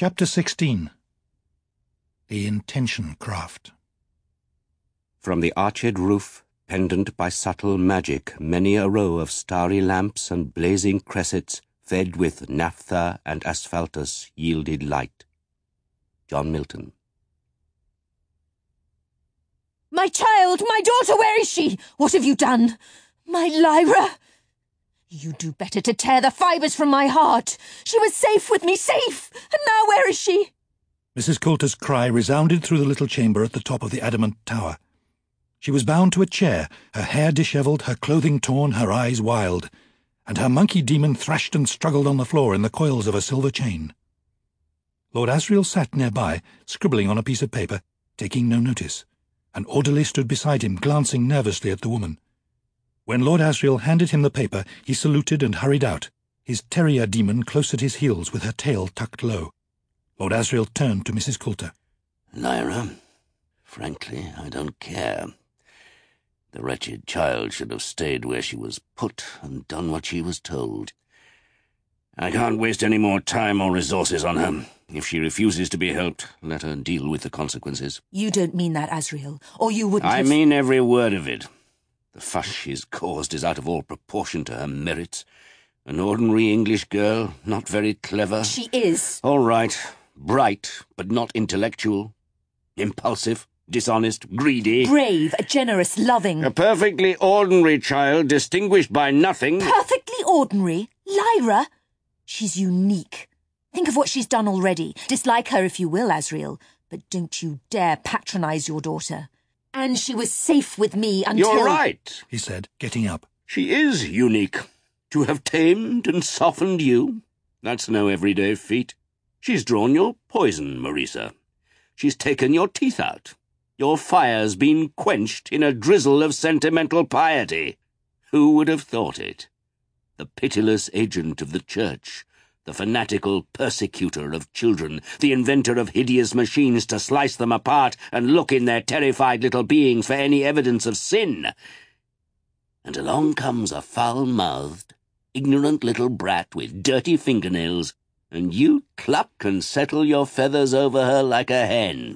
Chapter 16. The Intention Craft. From the arched roof, pendant by subtle magic, many a row of starry lamps and blazing cressets, fed with naphtha and asphaltus, yielded light. John Milton. My child, my daughter, where is she? What have you done? My Lyra! You do better to tear the fibres from my heart. She was safe with me, safe! And now where is she? Mrs. Coulter's cry resounded through the little chamber at the top of the adamant tower. She was bound to a chair, her hair dishevelled, her clothing torn, her eyes wild, and her monkey demon thrashed and struggled on the floor in the coils of a silver chain. Lord Asriel sat nearby, scribbling on a piece of paper, taking no notice. An orderly stood beside him, glancing nervously at the woman. When Lord Asriel handed him the paper, he saluted and hurried out, his terrier demon close at his heels with her tail tucked low. Lord Asriel turned to Mrs. Coulter. Lyra, frankly, I don't care. The wretched child should have stayed where she was put and done what she was told. I can't waste any more time or resources on her. If she refuses to be helped, let her deal with the consequences. You don't mean that, Asriel, or you wouldn't I mean every word of it. The fuss she's caused is out of all proportion to her merits. An ordinary English girl, not very clever. She is. All right, bright, but not intellectual. Impulsive, dishonest, greedy. Brave, generous, loving. A perfectly ordinary child, distinguished by nothing. Perfectly ordinary? Lyra? She's unique. Think of what she's done already. Dislike her if you will, Asriel, but don't you dare patronize your daughter. And she was safe with me until— You're right, he said, getting up. She is unique. To have tamed and softened you, that's no everyday feat. She's drawn your poison, Marisa. She's taken your teeth out. Your fire's been quenched in a drizzle of sentimental piety. Who would have thought it? The pitiless agent of the church, the fanatical persecutor of children, the inventor of hideous machines to slice them apart and look in their terrified little beings for any evidence of sin. And along comes a foul-mouthed, ignorant little brat with dirty fingernails, and you cluck and settle your feathers over her like a hen.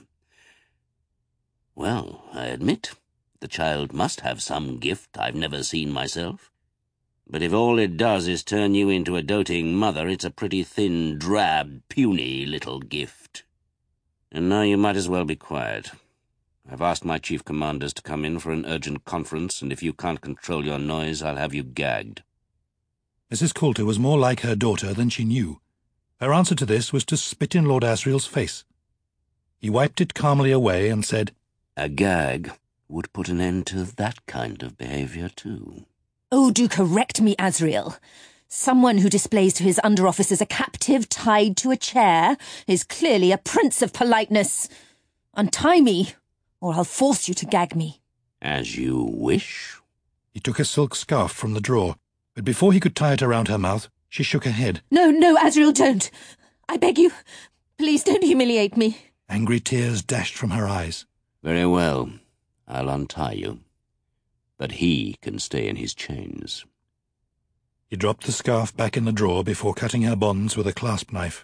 Well, I admit, the child must have some gift I've never seen myself. But if all it does is turn you into a doting mother, it's a pretty thin, drab, puny little gift. And now you might as well be quiet. I've asked my chief commanders to come in for an urgent conference, and if you can't control your noise, I'll have you gagged. Mrs. Coulter was more like her daughter than she knew. Her answer to this was to spit in Lord Asriel's face. He wiped it calmly away and said, A gag would put an end to that kind of behaviour, too. Oh, do correct me, Asriel. Someone who displays to his under-officers a captive tied to a chair is clearly a prince of politeness. Untie me, or I'll force you to gag me. As you wish. He took a silk scarf from the drawer, but before he could tie it around her mouth, she shook her head. No, Asriel, don't. I beg you. Please don't humiliate me. Angry tears dashed from her eyes. Very well. I'll untie you. But he can stay in his chains. He dropped the scarf back in the drawer before cutting her bonds with a clasp knife.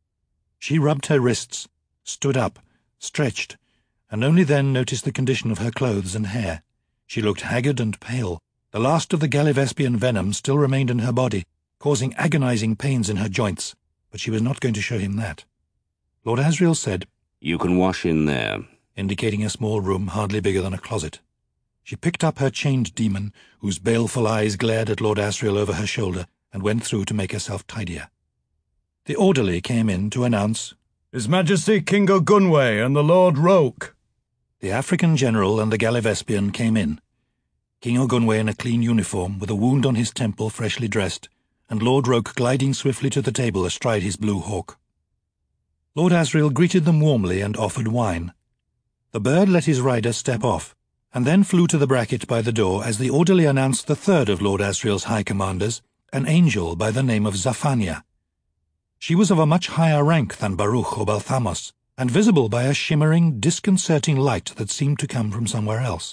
She rubbed her wrists, stood up, stretched, and only then noticed the condition of her clothes and hair. She looked haggard and pale. The last of the Gallivespian venom still remained in her body, causing agonizing pains in her joints, but she was not going to show him that. Lord Asriel said, You can wash in there, indicating a small room hardly bigger than a closet. She picked up her chained demon, whose baleful eyes glared at Lord Asriel over her shoulder, and went through to make herself tidier. The orderly came in to announce, His Majesty King Ogunwe and the Lord Roke. The African general and the Gallivespian came in. King Ogunwe in a clean uniform, with a wound on his temple freshly dressed, and Lord Roke gliding swiftly to the table astride his blue hawk. Lord Asriel greeted them warmly and offered wine. The bird let his rider step off, and then flew to the bracket by the door as the orderly announced the third of Lord Asriel's high commanders, an angel by the name of Zaphania. She was of a much higher rank than Baruch or Balthamos, and visible by a shimmering, disconcerting light that seemed to come from somewhere else.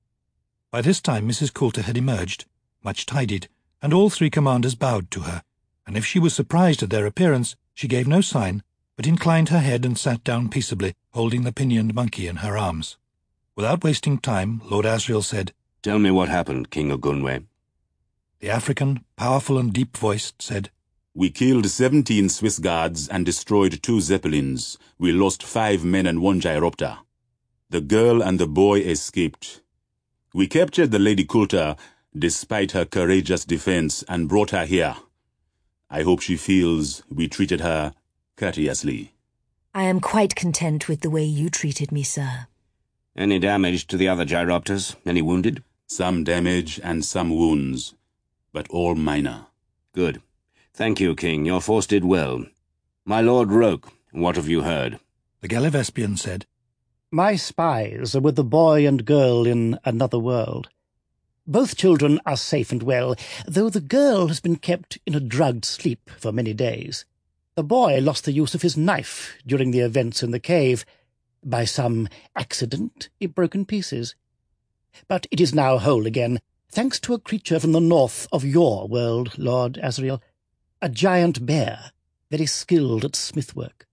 By this time Mrs. Coulter had emerged, much tidied, and all three commanders bowed to her, and if she was surprised at their appearance, she gave no sign, but inclined her head and sat down peaceably, holding the pinioned monkey in her arms. Without wasting time, Lord Asriel said, Tell me what happened, King Ogunwe. The African, powerful and deep-voiced, said, We killed 17 Swiss guards and destroyed 2 zeppelins. We lost 5 men and 1 gyropter. The girl and the boy escaped. We captured the Lady Coulter, despite her courageous defense, and brought her here. I hope she feels we treated her courteously. I am quite content with the way you treated me, sir. Any damage to the other gyropters? Any wounded? Some damage and some wounds, but all minor. Good. Thank you, King. Your force did well. My Lord Roke, what have you heard? The Galivespian said, My spies are with the boy and girl in another world. Both children are safe and well, though the girl has been kept in a drugged sleep for many days. The boy lost the use of his knife during the events in the cave. By some accident, it broke in pieces. But it is now whole again, thanks to a creature from the north of your world, Lord Asriel. A giant bear, very skilled at smithwork.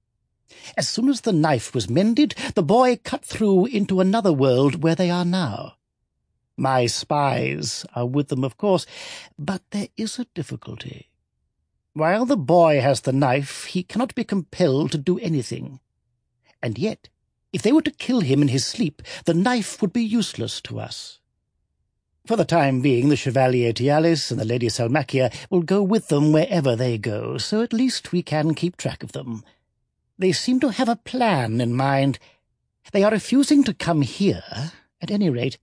As soon as the knife was mended, the boy cut through into another world where they are now. My spies are with them, of course, but there is a difficulty. While the boy has the knife, he cannot be compelled to do anything. And yet, if they were to kill him in his sleep, the knife would be useless to us. For the time being, the Chevalier Tialis and the Lady Salmakia will go with them wherever they go, so at least we can keep track of them. They seem to have a plan in mind. They are refusing to come here, at any rate.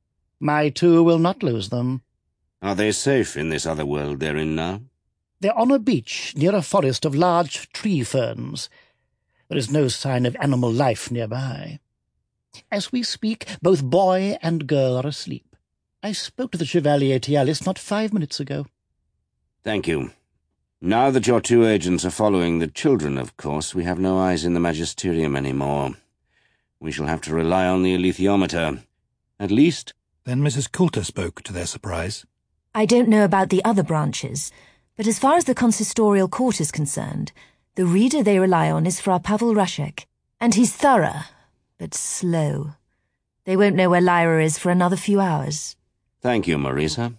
My 2 will not lose them. Are they safe in this other world they're in now? They're on a beach near a forest of large tree ferns. There is no sign of animal life nearby. As we speak, both boy and girl are asleep. I spoke to the Chevalier Tialis not 5 minutes ago. Thank you. Now that your 2 agents are following the children, of course, we have no eyes in the Magisterium anymore. We shall have to rely on the alethiometer. At least... Then Mrs. Coulter spoke, to their surprise. I don't know about the other branches, but as far as the consistorial court is concerned, the reader they rely on is Fra Pavel Rashek, and he's thorough, but slow. They won't know where Lyra is for another few hours. Thank you, Marisa.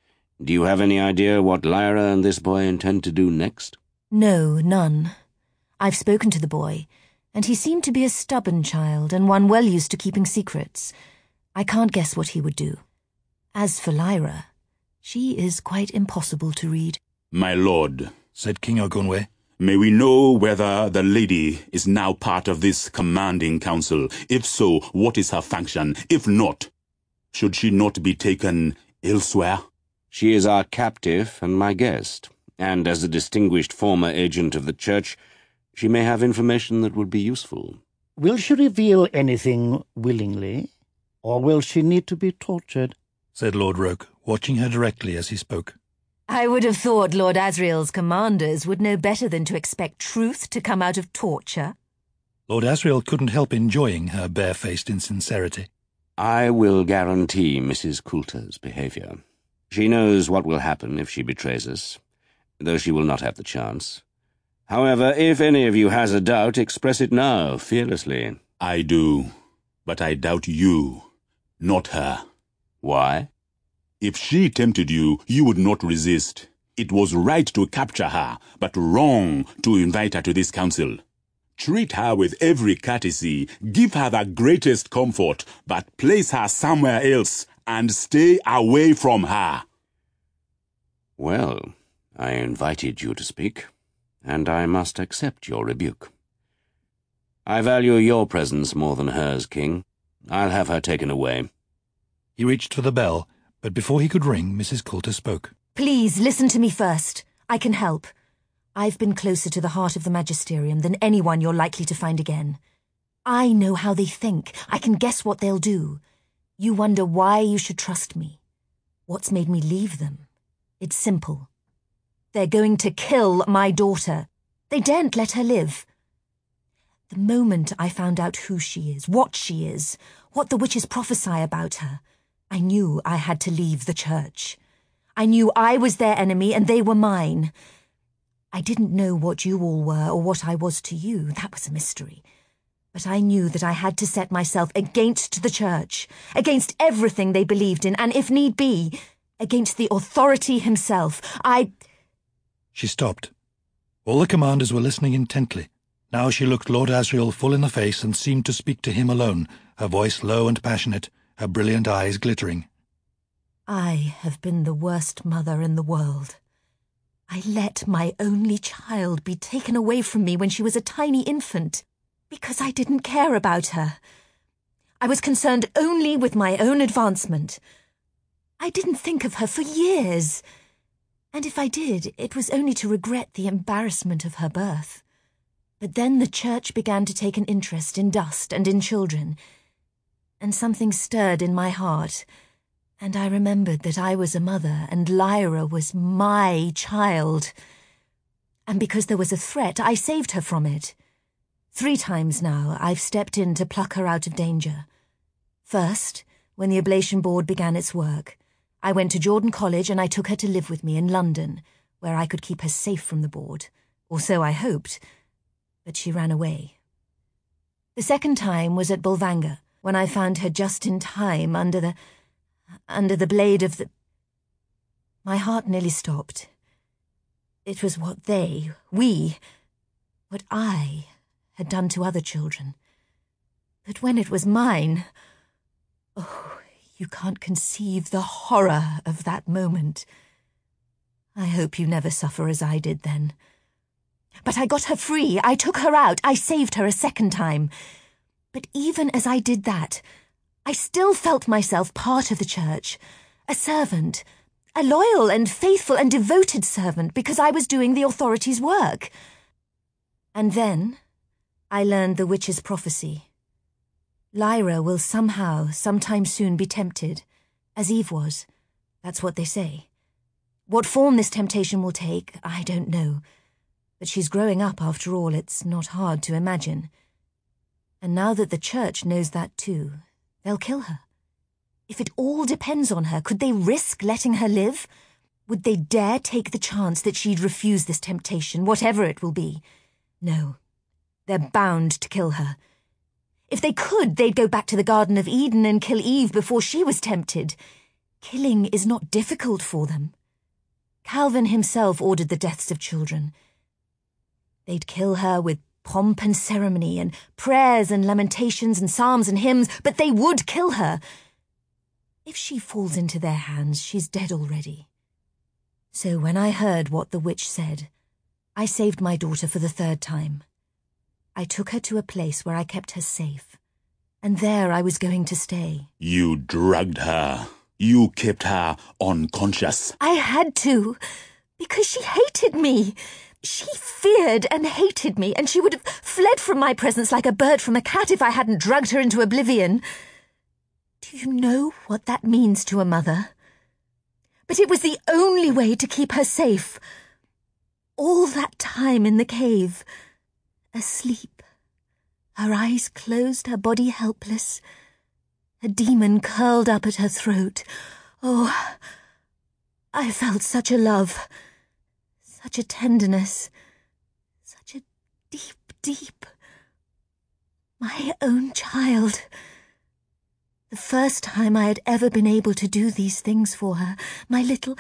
Do you have any idea what Lyra and this boy intend to do next? No, none. I've spoken to the boy, and he seemed to be a stubborn child and one well used to keeping secrets. I can't guess what he would do. As for Lyra, she is quite impossible to read. My lord, said King Ogunwe, may we know whether the lady is now part of this commanding council? If so, what is her function? If not, should she not be taken elsewhere? She is our captive and my guest, and as a distinguished former agent of the Church, she may have information that would be useful. Will she reveal anything willingly, or will she need to be tortured? Said Lord Roke, watching her directly as he spoke. I would have thought Lord Asriel's commanders would know better than to expect truth to come out of torture. Lord Asriel couldn't help enjoying her barefaced insincerity. I will guarantee Mrs. Coulter's behaviour. She knows what will happen if she betrays us, though she will not have the chance. However, if any of you has a doubt, express it now, fearlessly. I do, but I doubt you, not her. Why? If she tempted you, you would not resist. It was right to capture her, but wrong to invite her to this council. Treat her with every courtesy, give her the greatest comfort, but place her somewhere else and stay away from her. Well, I invited you to speak, and I must accept your rebuke. I value your presence more than hers, King. I'll have her taken away. He reached for the bell, but before he could ring, Mrs. Coulter spoke. Please, listen to me first. I can help. I've been closer to the heart of the Magisterium than anyone you're likely to find again. I know how they think. I can guess what they'll do. You wonder why you should trust me. What's made me leave them? It's simple. They're going to kill my daughter. They daren't let her live. The moment I found out who she is, what the witches prophesy about her, I knew I had to leave the Church. I knew I was their enemy and they were mine. I didn't know what you all were or what I was to you. That was a mystery. But I knew that I had to set myself against the church, against everything they believed in, and if need be, against the authority himself. She stopped. All the commanders were listening intently. Now she looked Lord Asriel full in the face and seemed to speak to him alone, her voice low and passionate, her brilliant eyes glittering. I have been the worst mother in the world. I let my only child be taken away from me when she was a tiny infant, because I didn't care about her. I was concerned only with my own advancement. I didn't think of her for years. And if I did, it was only to regret the embarrassment of her birth. But then the church began to take an interest in dust and in children, and something stirred in my heart, and I remembered that I was a mother and Lyra was my child. And because there was a threat, I saved her from it. 3 times now I've stepped in to pluck her out of danger. First, when the Oblation Board began its work, I went to Jordan College and I took her to live with me in London, where I could keep her safe from the board, or so I hoped, but she ran away. The second time was at Bolvangar, when I found her just in time under the blade of the... My heart nearly stopped. It was what what I had done to other children. But when it was mine... Oh, you can't conceive the horror of that moment. I hope you never suffer as I did then. But I got her free. I took her out. I saved her a second time. But even as I did that, I still felt myself part of the church, a servant, a loyal and faithful and devoted servant, because I was doing the authorities' work. And then I learned the witch's prophecy. Lyra will sometime soon be tempted, as Eve was. That's what they say. What form this temptation will take, I don't know. But she's growing up after all, it's not hard to imagine. And now that the church knows that too, they'll kill her. If it all depends on her, could they risk letting her live? Would they dare take the chance that she'd refuse this temptation, whatever it will be? No, they're bound to kill her. If they could, they'd go back to the Garden of Eden and kill Eve before she was tempted. Killing is not difficult for them. Calvin himself ordered the deaths of children. They'd kill her with pomp and ceremony and prayers and lamentations and psalms and hymns, but they would kill her. If she falls into their hands, she's dead already. So when I heard what the witch said, I saved my daughter for the 3rd time. I took her to a place where I kept her safe, and there I was going to stay. You drugged her. You kept her unconscious. I had to, because she hated me. She feared and hated me, and she would have fled from my presence like a bird from a cat if I hadn't drugged her into oblivion. Do you know what that means to a mother? But it was the only way to keep her safe. All that time in the cave, asleep, her eyes closed, her body helpless, a demon curled up at her throat. Oh, I felt such a love, such a tenderness, such a deep... My own child. The first time I had ever been able to do these things for her, my little...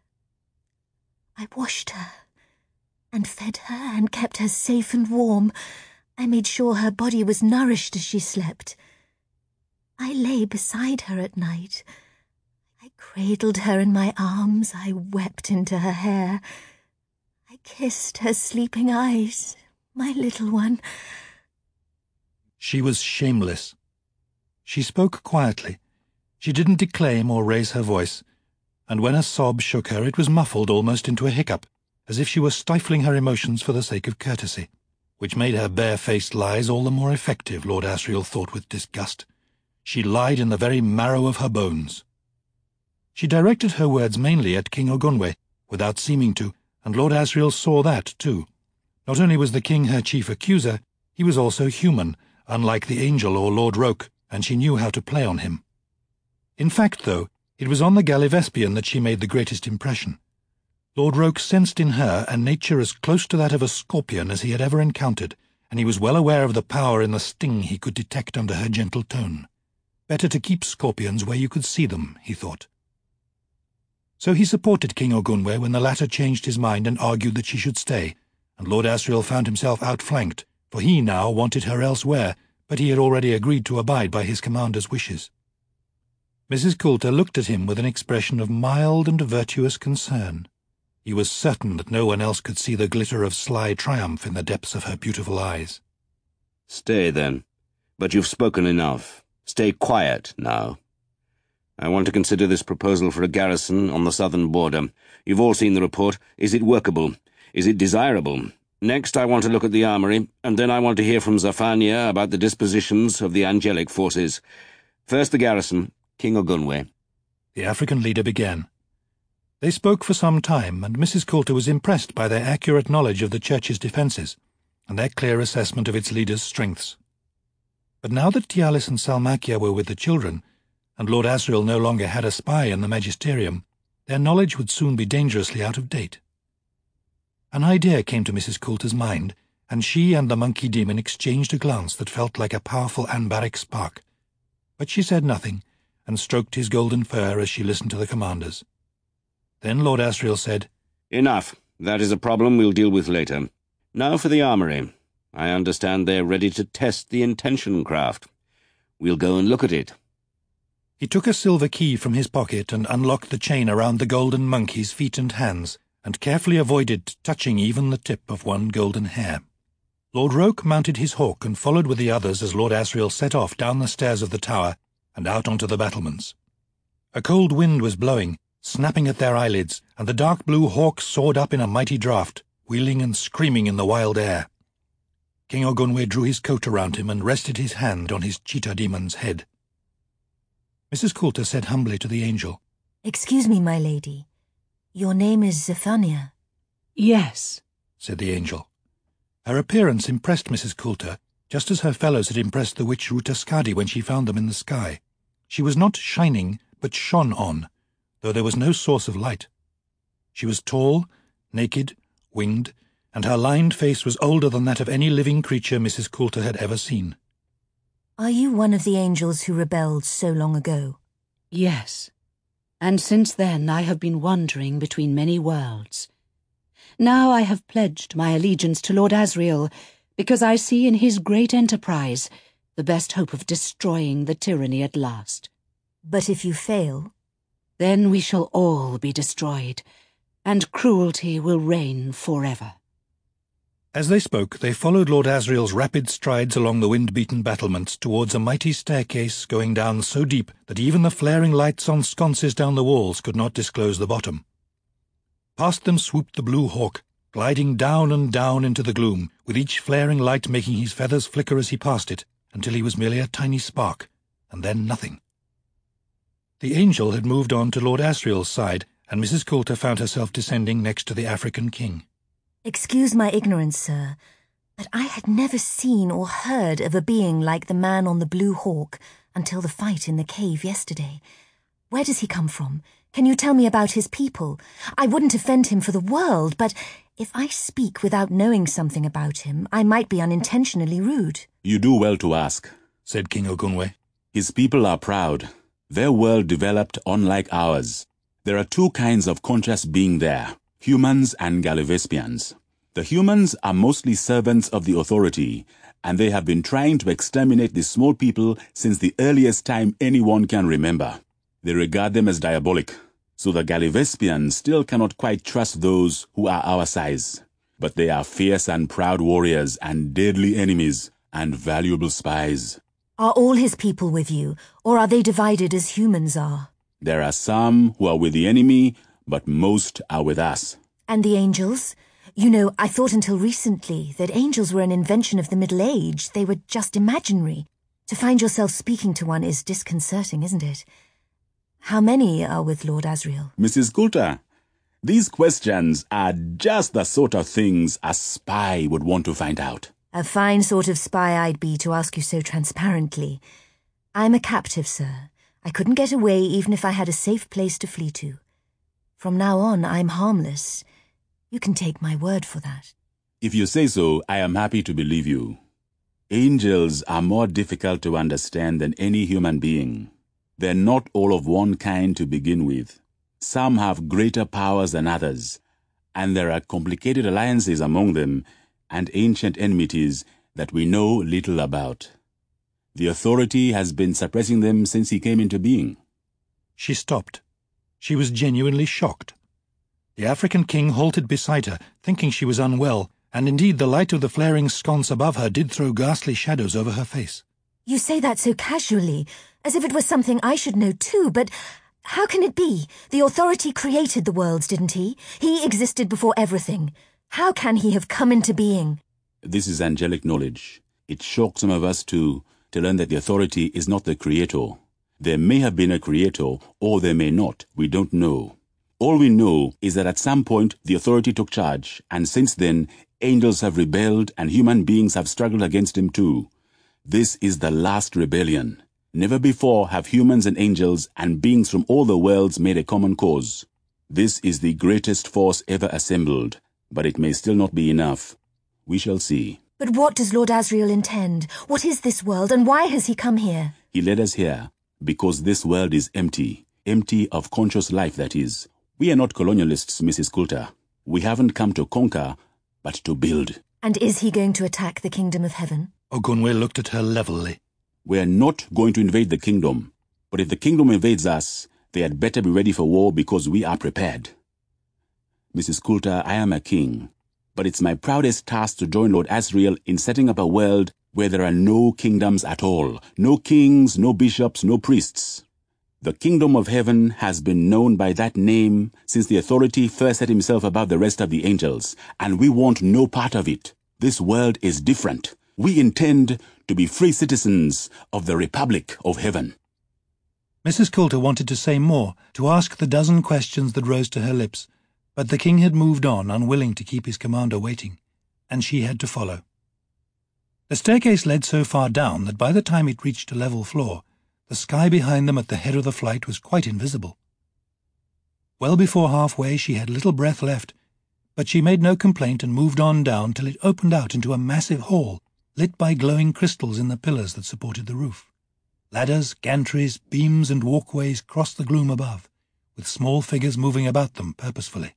I washed her, and fed her, and kept her safe and warm. I made sure her body was nourished as she slept. I lay beside her at night. I cradled her in my arms. I wept into her hair. I kissed her sleeping eyes, my little one. She was shameless. She spoke quietly. She didn't declaim or raise her voice, and when a sob shook her, it was muffled almost into a hiccup, as if she were stifling her emotions for the sake of courtesy, which made her bare-faced lies all the more effective, Lord Asriel thought with disgust. She lied in the very marrow of her bones. She directed her words mainly at King Ogunwe, without seeming to, and Lord Asriel saw that too. Not only was the king her chief accuser, he was also human, unlike the angel or Lord Roke, and she knew how to play on him. In fact, though, it was on the Galivespian that she made the greatest impression. Lord Roke sensed in her a nature as close to that of a scorpion as he had ever encountered, and he was well aware of the power in the sting he could detect under her gentle tone. Better to keep scorpions where you could see them, he thought. So he supported King Ogunwe when the latter changed his mind and argued that she should stay, and Lord Asriel found himself outflanked, for he now wanted her elsewhere, but he had already agreed to abide by his commander's wishes. Mrs. Coulter looked at him with an expression of mild and virtuous concern. He was certain that no one else could see the glitter of sly triumph in the depths of her beautiful eyes. Stay, then. But you've spoken enough. Stay quiet now. I want to consider this proposal for a garrison on the southern border. You've all seen the report. Is it workable? Is it desirable? Next, I want to look at the armory, and then I want to hear from Zafania about the dispositions of the angelic forces. First the garrison, King Ogunwe. The African leader began. They spoke for some time, and Mrs. Coulter was impressed by their accurate knowledge of the church's defences, and their clear assessment of its leader's strengths. But now that Tialis and Salmakia were with the children, and Lord Asriel no longer had a spy in the magisterium, their knowledge would soon be dangerously out of date. An idea came to Mrs. Coulter's mind, and she and the monkey demon exchanged a glance that felt like a powerful anbaric spark. But she said nothing, and stroked his golden fur as she listened to the commanders. Then Lord Asriel said, Enough. That is a problem we'll deal with later. Now for the armory. I understand they're ready to test the intention craft. We'll go and look at it. He took a silver key from his pocket and unlocked the chain around the golden monkey's feet and hands, and carefully avoided touching even the tip of one golden hair. Lord Roke mounted his hawk and followed with the others as Lord Asriel set off down the stairs of the tower and out onto the battlements. A cold wind was blowing, snapping at their eyelids, and the dark blue hawk soared up in a mighty draught, wheeling and screaming in the wild air. King Ogunwe drew his coat around him and rested his hand on his cheetah demon's head. Mrs. Coulter said humbly to the angel, "Excuse me, my lady. Your name is Zafania." "Yes," said the angel. Her appearance impressed Mrs. Coulter, just as her fellows had impressed the witch Rutaskadi when she found them in the sky. She was not shining, but shone on, though there was no source of light. She was tall, naked, winged, and her lined face was older than that of any living creature Mrs. Coulter had ever seen. "Are you one of the angels who rebelled so long ago?" "Yes. And since then I have been wandering between many worlds. Now I have pledged my allegiance to Lord Asriel, because I see in his great enterprise the best hope of destroying the tyranny at last." "But if you fail?" "Then we shall all be destroyed, and cruelty will reign forever." As they spoke, they followed Lord Asriel's rapid strides along the wind-beaten battlements towards a mighty staircase going down so deep that even the flaring lights on sconces down the walls could not disclose the bottom. Past them swooped the blue hawk, gliding down and down into the gloom, with each flaring light making his feathers flicker as he passed it, until he was merely a tiny spark, and then nothing. The angel had moved on to Lord Asriel's side, and Mrs. Coulter found herself descending next to the African king. "Excuse my ignorance, sir, but I had never seen or heard of a being like the man on the blue hawk until the fight in the cave yesterday. Where does he come from? Can you tell me about his people? I wouldn't offend him for the world, but if I speak without knowing something about him, I might be unintentionally rude." You do well to ask, said King Ogunwe. His people are proud. Their world developed unlike ours. There are two kinds of conscious being there, humans and Galivespians. The humans are mostly servants of the authority, and they have been trying to exterminate the small people since the earliest time anyone can remember. They regard them as diabolic, so the Galivespians still cannot quite trust those who are our size. But they are fierce and proud warriors and deadly enemies and valuable spies. "Are all his people with you, or are they divided as humans are?" There are some who are with the enemy, but most are with us. "And the angels? You know, I thought until recently that angels were an invention of the Middle Age. They were just imaginary. To find yourself speaking to one is disconcerting, isn't it? How many are with Lord Asriel?" Mrs. Coulter, these questions are just the sort of things a spy would want to find out. "A fine sort of spy I'd be to ask you so transparently. I'm a captive, sir. I couldn't get away even if I had a safe place to flee to. From now on, I'm harmless. You can take my word for that. If you say so, I am happy to believe you. Angels are more difficult to understand than any human being. They're not all of one kind to begin with. Some have greater powers than others, and there are complicated alliances among them and ancient enmities that we know little about. The authority has been suppressing them since he came into being. She stopped. She was genuinely shocked. The African king halted beside her, thinking she was unwell, and indeed the light of the flaring sconce above her did throw ghastly shadows over her face. You say that so casually, as if it was something I should know too, but how can it be? The authority created the worlds, didn't he? He existed before everything. How can he have come into being? This is angelic knowledge. It shocks some of us to learn that the authority is not the creator. There may have been a creator, or there may not. We don't know. All we know is that at some point the authority took charge, and since then angels have rebelled and human beings have struggled against him too. This is the last rebellion. Never before have humans and angels and beings from all the worlds made a common cause. This is the greatest force ever assembled, but it may still not be enough. We shall see. But what does Lord Asriel intend? What is this world, and why has he come here? He led us here because this world is empty. Empty of conscious life, that is. We are not colonialists, Mrs. Coulter. We haven't come to conquer, but to build. And is he going to attack the kingdom of heaven? Ogunwe looked at her levelly. We are not going to invade the kingdom, but if the kingdom invades us, they had better be ready for war because we are prepared. Mrs. Coulter, I am a king, but it's my proudest task to join Lord Asriel in setting up a world where there are no kingdoms at all, no kings, no bishops, no priests. The kingdom of heaven has been known by that name since the authority first set himself above the rest of the angels, and we want no part of it. This world is different. We intend to be free citizens of the Republic of Heaven. Mrs. Coulter wanted to say more, to ask the dozen questions that rose to her lips, but the king had moved on, unwilling to keep his commander waiting, and she had to follow. The staircase led so far down that by the time it reached a level floor, the sky behind them at the head of the flight was quite invisible. Well before halfway she had little breath left, but she made no complaint and moved on down till it opened out into a massive hall, lit by glowing crystals in the pillars that supported the roof. Ladders, gantries, beams and walkways crossed the gloom above, with small figures moving about them purposefully.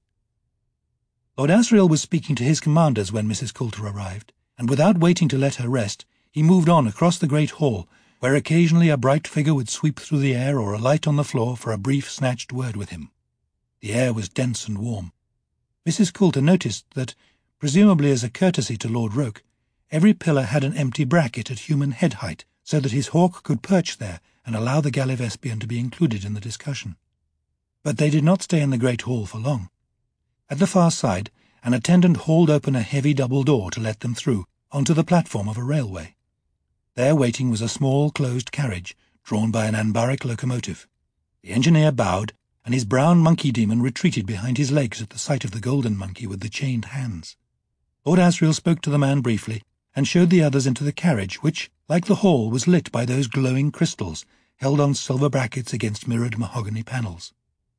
Lord Asriel was speaking to his commanders when Mrs. Coulter arrived, and without waiting to let her rest, he moved on across the great hall, where occasionally a bright figure would sweep through the air or alight on the floor for a brief snatched word with him. The air was dense and warm. Mrs. Coulter noticed that, presumably as a courtesy to Lord Roke, every pillar had an empty bracket at human head height, so that his hawk could perch there and allow the Gallivespian to be included in the discussion. But they did not stay in the great hall for long. At the far side, an attendant hauled open a heavy double door to let them through, onto the platform of a railway. There waiting was a small closed carriage, drawn by an Anbaric locomotive. The engineer bowed, and his brown monkey demon retreated behind his legs at the sight of the golden monkey with the chained hands. Lord Asriel spoke to the man briefly, and showed the others into the carriage, which, like the hall, was lit by those glowing crystals, held on silver brackets against mirrored mahogany panels.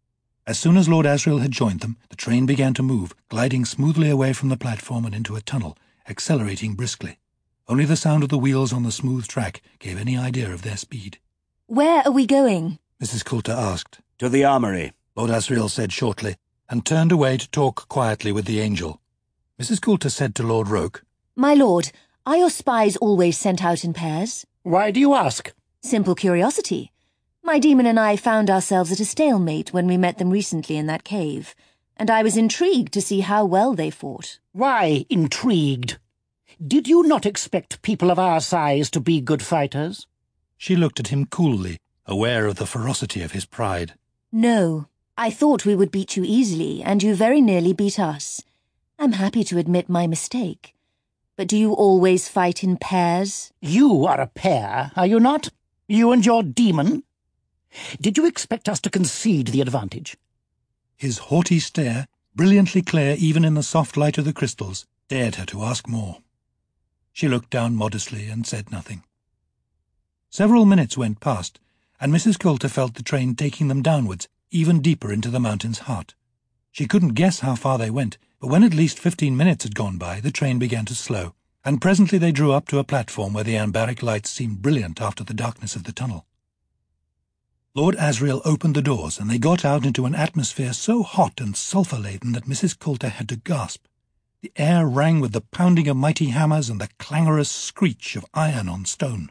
As soon as Lord Asriel had joined them, the train began to move, gliding smoothly away from the platform and into a tunnel, accelerating briskly. Only the sound of the wheels on the smooth track gave any idea of their speed. Where are we going? Mrs. Coulter asked. To the armory, Lord Asriel said shortly, and turned away to talk quietly with the angel. Mrs. Coulter said to Lord Roke, My lord, are your spies always sent out in pairs? Why do you ask? Simple curiosity. My demon and I found ourselves at a stalemate when we met them recently in that cave, and I was intrigued to see how well they fought. Why intrigued? Did you not expect people of our size to be good fighters? She looked at him coolly, aware of the ferocity of his pride. No, I thought we would beat you easily, and you very nearly beat us. I'm happy to admit my mistake. But do you always fight in pairs? You are a pair, are you not? You and your demon? Did you expect us to concede the advantage? His haughty stare, brilliantly clear even in the soft light of the crystals, dared her to ask more. She looked down modestly and said nothing. Several minutes went past, and Mrs. Coulter felt the train taking them downwards, even deeper into the mountain's heart. She couldn't guess how far they went, but when at least 15 minutes had gone by, the train began to slow, and presently they drew up to a platform where the ambaric lights seemed brilliant after the darkness of the tunnel. Lord Asriel opened the doors, and they got out into an atmosphere so hot and sulphur-laden that Mrs. Coulter had to gasp. The air rang with the pounding of mighty hammers and the clangorous screech of iron on stone.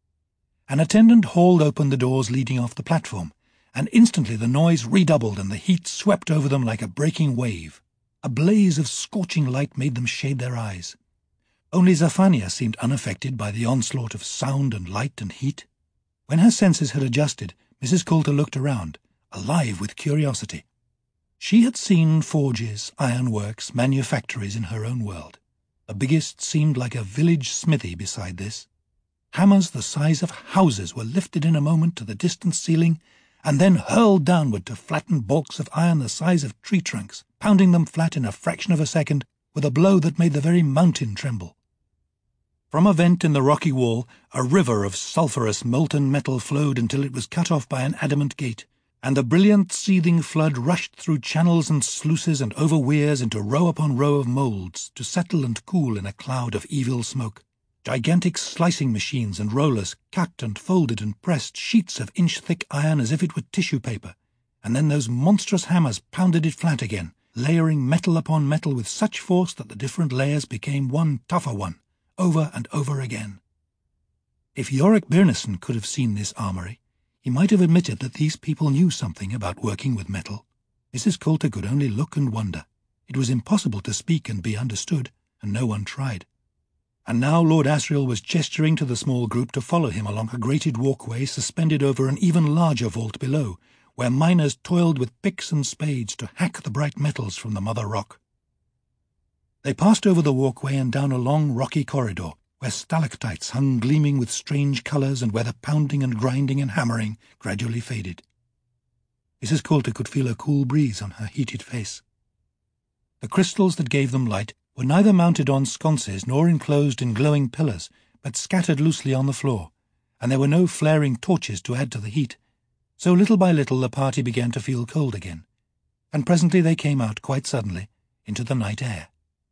An attendant hauled open the doors leading off the platform, and instantly the noise redoubled and the heat swept over them like a breaking wave. A blaze of scorching light made them shade their eyes. Only Zephania seemed unaffected by the onslaught of sound and light and heat. When her senses had adjusted, Mrs. Coulter looked around, alive with curiosity. She had seen forges, ironworks, manufactories in her own world. The biggest seemed like a village smithy beside this. Hammers the size of houses were lifted in a moment to the distant ceiling, and then hurled downward to flatten balks of iron the size of tree trunks, pounding them flat in a fraction of a second with a blow that made the very mountain tremble. From a vent in the rocky wall, a river of sulphurous molten metal flowed until it was cut off by an adamant gate, and the brilliant seething flood rushed through channels and sluices and over weirs into row upon row of moulds to settle and cool in a cloud of evil smoke. Gigantic slicing machines and rollers cut and folded and pressed sheets of inch-thick iron as if it were tissue paper, and then those monstrous hammers pounded it flat again, layering metal upon metal with such force that the different layers became one tougher one, over and over again. If Yorick Byrnison could have seen this armoury, he might have admitted that these people knew something about working with metal. Mrs. Coulter could only look and wonder. It was impossible to speak and be understood, and no one tried. And now Lord Asriel was gesturing to the small group to follow him along a grated walkway suspended over an even larger vault below, where miners toiled with picks and spades to hack the bright metals from the mother rock. They passed over the walkway and down a long rocky corridor, where stalactites hung gleaming with strange colours and where the pounding and grinding and hammering gradually faded. Mrs. Coulter could feel a cool breeze on her heated face. The crystals that gave them light were neither mounted on sconces nor enclosed in glowing pillars, but scattered loosely on the floor, and there were no flaring torches to add to the heat, so little by little the party began to feel cold again, and presently they came out quite suddenly into the night air.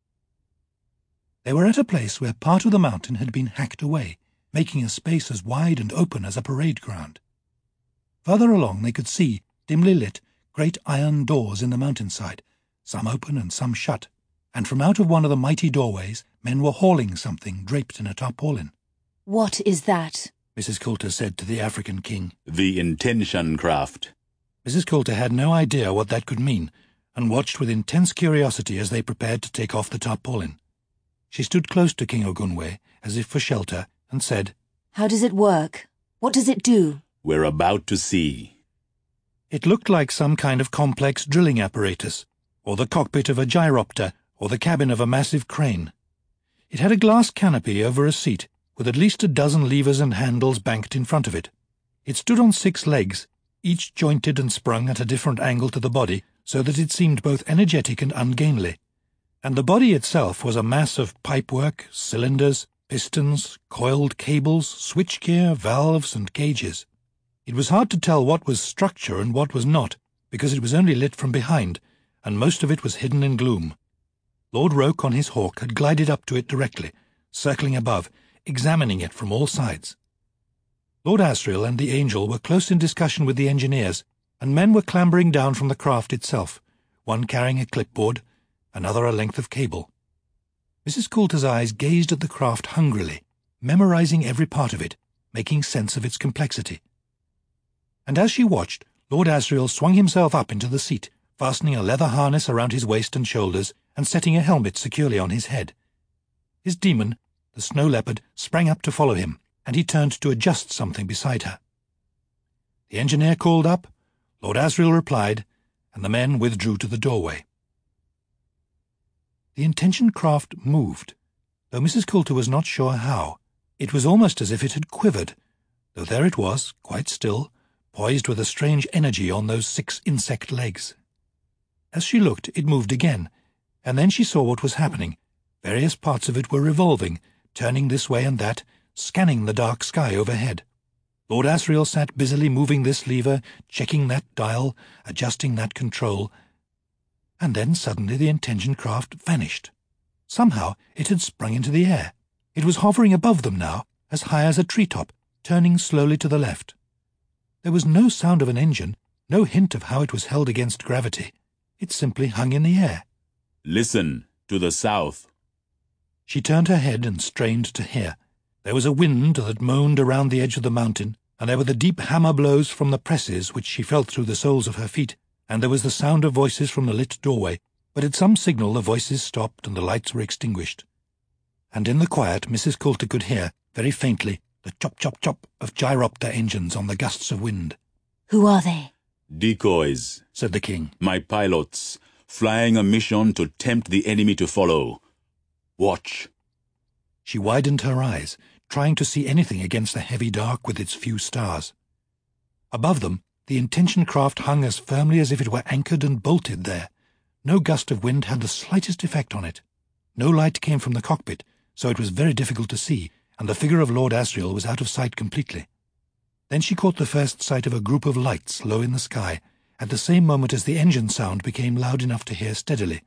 They were at a place where part of the mountain had been hacked away, making a space as wide and open as a parade ground. Further along they could see, dimly lit, great iron doors in the mountainside, some open and some shut, and from out of one of the mighty doorways men were hauling something draped in a tarpaulin. "What is that?" Mrs. Coulter said to the African king. The intention craft. Mrs. Coulter had no idea what that could mean, and watched with intense curiosity as they prepared to take off the tarpaulin. She stood close to King Ogungwe, as if for shelter, and said, "How does it work? What does it do?" We're about to see. It looked like some kind of complex drilling apparatus, or the cockpit of a gyropter, or the cabin of a massive crane. It had a glass canopy over a seat, with at least a dozen levers and handles banked in front of it. It stood on 6 legs, each jointed and sprung at a different angle to the body, so that it seemed both energetic and ungainly. And the body itself was a mass of pipework, cylinders, pistons, coiled cables, switchgear, valves, and gauges. It was hard to tell what was structure and what was not, because it was only lit from behind, and most of it was hidden in gloom. Lord Roke on his hawk had glided up to it directly, circling above, examining it from all sides. Lord Asriel and the Angel were close in discussion with the engineers, and men were clambering down from the craft itself, one carrying a clipboard, another a length of cable. Mrs. Coulter's eyes gazed at the craft hungrily, memorizing every part of it, making sense of its complexity. And as she watched, Lord Asriel swung himself up into the seat, fastening a leather harness around his waist and shoulders, and setting a helmet securely on his head. His demon, the snow leopard, sprang up to follow him, and he turned to adjust something beside her. The engineer called up, Lord Asriel replied, and the men withdrew to the doorway. The intention craft moved, though Mrs. Coulter was not sure how. It was almost as if it had quivered, though there it was, quite still, poised with a strange energy on those 6 insect legs. As she looked, it moved again, and then she saw what was happening. Various parts of it were revolving, turning this way and that, scanning the dark sky overhead. Lord Asriel sat busily moving this lever, checking that dial, adjusting that control, and then suddenly the intention craft vanished. Somehow it had sprung into the air. It was hovering above them now, as high as a treetop, turning slowly to the left. There was no sound of an engine, no hint of how it was held against gravity. It simply hung in the air. Listen, to the south. She turned her head and strained to hear. There was a wind that moaned around the edge of the mountain, and there were the deep hammer blows from the presses which she felt through the soles of her feet, and there was the sound of voices from the lit doorway, but at some signal the voices stopped and the lights were extinguished. And in the quiet Mrs. Coulter could hear, very faintly, the chop-chop-chop of gyropter engines on the gusts of wind. Who are they? Decoys, said the king. my pilots, flying a mission to tempt the enemy to follow. Watch. She widened her eyes, trying to see anything against the heavy dark with its few stars. Above them, the intention craft hung as firmly as if it were anchored and bolted there. No gust of wind had the slightest effect on it. No light came from the cockpit, so it was very difficult to see, and the figure of Lord Asriel was out of sight completely. Then she caught the first sight of a group of lights low in the sky, at the same moment as the engine sound became loud enough to hear steadily.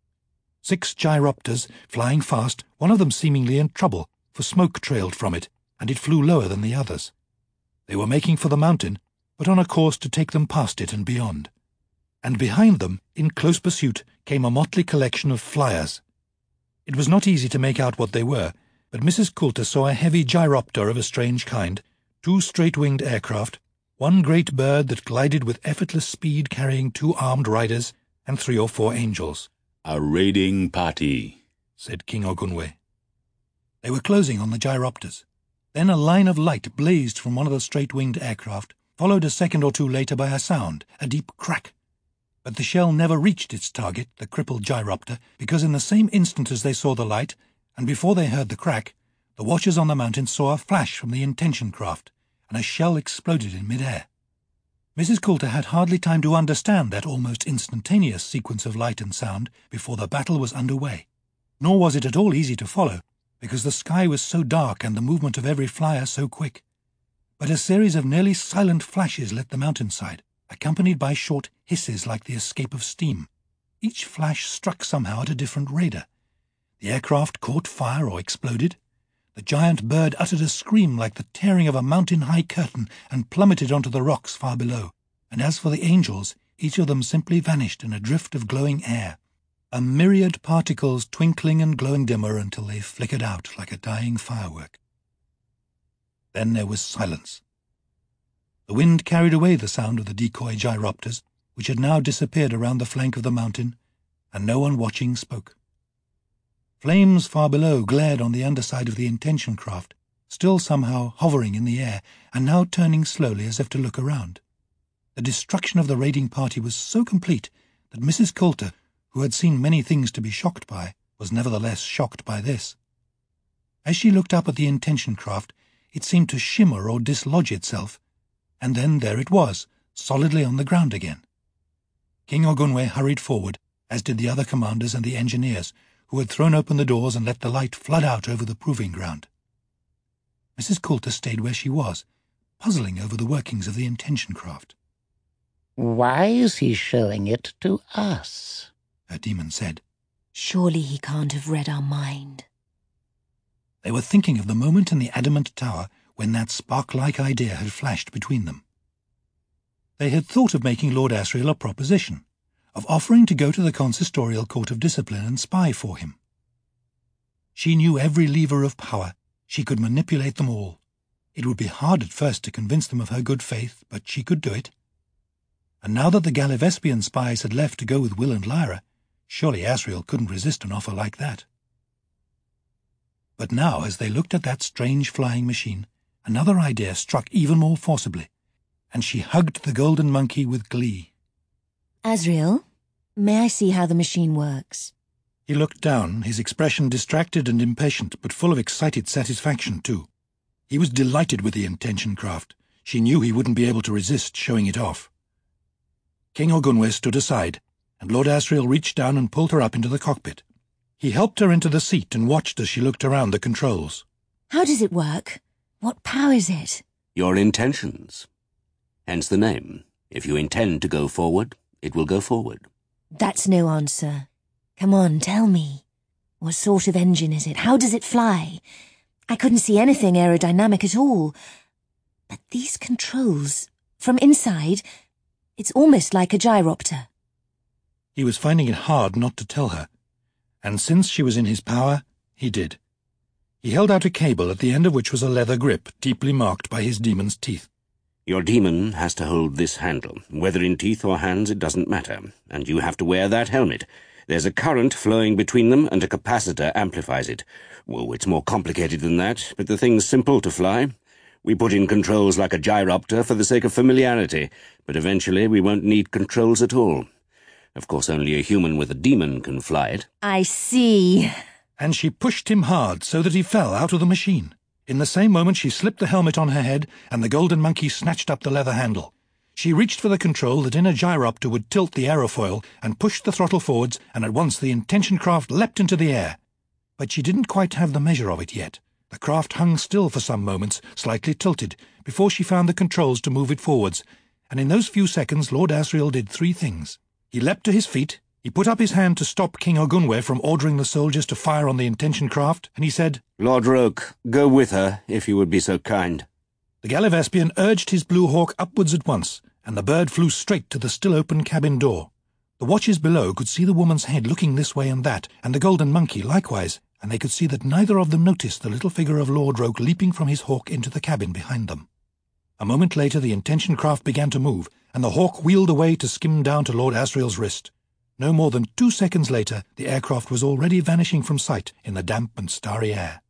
6 gyropters, flying fast, one of them seemingly in trouble, for smoke trailed from it, and it flew lower than the others. They were making for the mountain, but on a course to take them past it and beyond. And behind them, in close pursuit, came a motley collection of flyers. It was not easy to make out what they were, but Mrs. Coulter saw a heavy gyropter of a strange kind, 2 straight-winged aircraft, 1 great bird that glided with effortless speed carrying 2 armed riders, and 3 or 4 angels. A raiding party, said King Ogunwe. They were closing on the gyropters. Then a line of light blazed from one of the straight-winged aircraft, followed a second or two later by a sound, a deep crack. But the shell never reached its target, the crippled gyropter, because in the same instant as they saw the light, and before they heard the crack, the watchers on the mountain saw a flash from the intention craft, and a shell exploded in mid-air. Mrs. Coulter had hardly time to understand that almost instantaneous sequence of light and sound before the battle was underway. Nor was it at all easy to follow, because the sky was so dark and the movement of every flyer so quick. But a series of nearly silent flashes lit the mountainside, accompanied by short hisses like the escape of steam. Each flash struck somehow at a different raider. The aircraft caught fire or exploded. The giant bird uttered a scream like the tearing of a mountain-high curtain and plummeted onto the rocks far below. And as for the angels, each of them simply vanished in a drift of glowing air, a myriad particles twinkling and glowing dimmer until they flickered out like a dying firework. Then there was silence. The wind carried away the sound of the decoy gyropters, which had now disappeared around the flank of the mountain, and no one watching spoke. Flames far below glared on the underside of the intention craft, still somehow hovering in the air, and now turning slowly as if to look around. The destruction of the raiding party was so complete that Mrs. Coulter, who had seen many things to be shocked by, was nevertheless shocked by this. As she looked up at the intention craft, it seemed to shimmer or dislodge itself, and then there it was, solidly on the ground again. King Ogunwe hurried forward, as did the other commanders and the engineers, who had thrown open the doors and let the light flood out over the proving ground. Mrs. Coulter stayed where she was, puzzling over the workings of the intention craft. "Why is he showing it to us?" her demon said. Surely he can't have read our mind. They were thinking of the moment in the adamant tower when that spark-like idea had flashed between them. They had thought of making Lord Asriel a proposition, of offering to go to the consistorial court of discipline and spy for him. She knew every lever of power. She could manipulate them all. It would be hard at first to convince them of her good faith, but she could do it. And now that the Galivespian spies had left to go with Will and Lyra, surely Asriel couldn't resist an offer like that. But now, as they looked at that strange flying machine, another idea struck even more forcibly, and she hugged the golden monkey with glee. Asriel, may I see how the machine works? He looked down, his expression distracted and impatient, but full of excited satisfaction, too. He was delighted with the intention craft. She knew he wouldn't be able to resist showing it off. King Ogunwe stood aside, and Lord Asriel reached down and pulled her up into the cockpit. He helped her into the seat and watched as she looked around the controls. How does it work? What powers it? Your intentions. Hence the name. If you intend to go forward, it will go forward. That's no answer. Come on, tell me. What sort of engine is it? How does it fly? I couldn't see anything aerodynamic at all. But these controls, from inside, it's almost like a gyropter. He was finding it hard not to tell her, and since she was in his power, he did. He held out a cable at the end of which was a leather grip deeply marked by his demon's teeth. Your demon has to hold this handle. Whether in teeth or hands, it doesn't matter. And you have to wear that helmet. There's a current flowing between them, and a capacitor amplifies it. Well, it's more complicated than that, but the thing's simple to fly. We put in controls like a gyropter for the sake of familiarity, but eventually we won't need controls at all. Of course, only a human with a demon can fly it. I see. And she pushed him hard so that he fell out of the machine. In the same moment she slipped the helmet on her head, and the golden monkey snatched up the leather handle. She reached for the control that in a gyropter would tilt the aerofoil and pushed the throttle forwards, and at once the intention craft leapt into the air. But she didn't quite have the measure of it yet. The craft hung still for some moments, slightly tilted, before she found the controls to move it forwards, and in those few seconds Lord Asriel did three things. He leapt to his feet, he put up his hand to stop King Ogunwe from ordering the soldiers to fire on the intention craft, and he said, Lord Roke, go with her, if you would be so kind. The Galivespian urged his blue hawk upwards at once, and the bird flew straight to the still-open cabin door. The watchers below could see the woman's head looking this way and that, and the golden monkey likewise, and they could see that neither of them noticed the little figure of Lord Roke leaping from his hawk into the cabin behind them. A moment later the intention craft began to move, and the hawk wheeled away to skim down to Lord Asriel's wrist. No more than 2 seconds later, the aircraft was already vanishing from sight in the damp and starry air.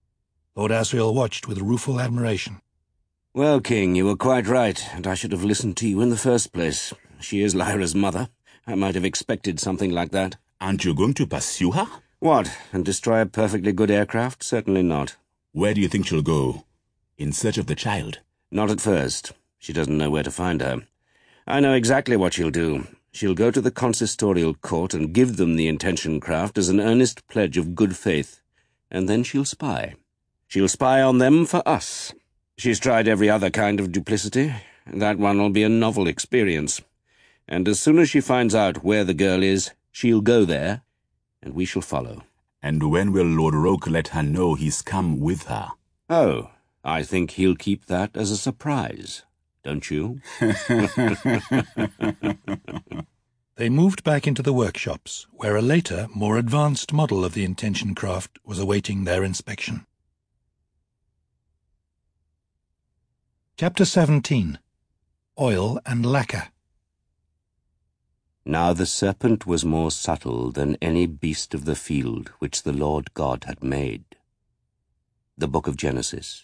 Lord Asriel watched with rueful admiration. Well, King, you were quite right, and I should have listened to you in the first place. She is Lyra's mother. I might have expected something like that. Aren't you going to pursue her? What, and destroy a perfectly good aircraft? Certainly not. Where do you think she'll go? In search of the child? Not at first. She doesn't know where to find her. I know exactly what she'll do. She'll go to the consistorial court and give them the intention craft as an earnest pledge of good faith, and then she'll spy. She'll spy on them for us. She's tried every other kind of duplicity, and that one will be a novel experience. And as soon as she finds out where the girl is, she'll go there, and we shall follow. And when will Lord Roke let her know he's come with her? Oh, I think he'll keep that as a surprise, don't you? They moved back into the workshops, where a later, more advanced model of the intention craft was awaiting their inspection. Chapter 17. Oil and Lacquer. Now the serpent was more subtle than any beast of the field which the Lord God had made. The Book of Genesis.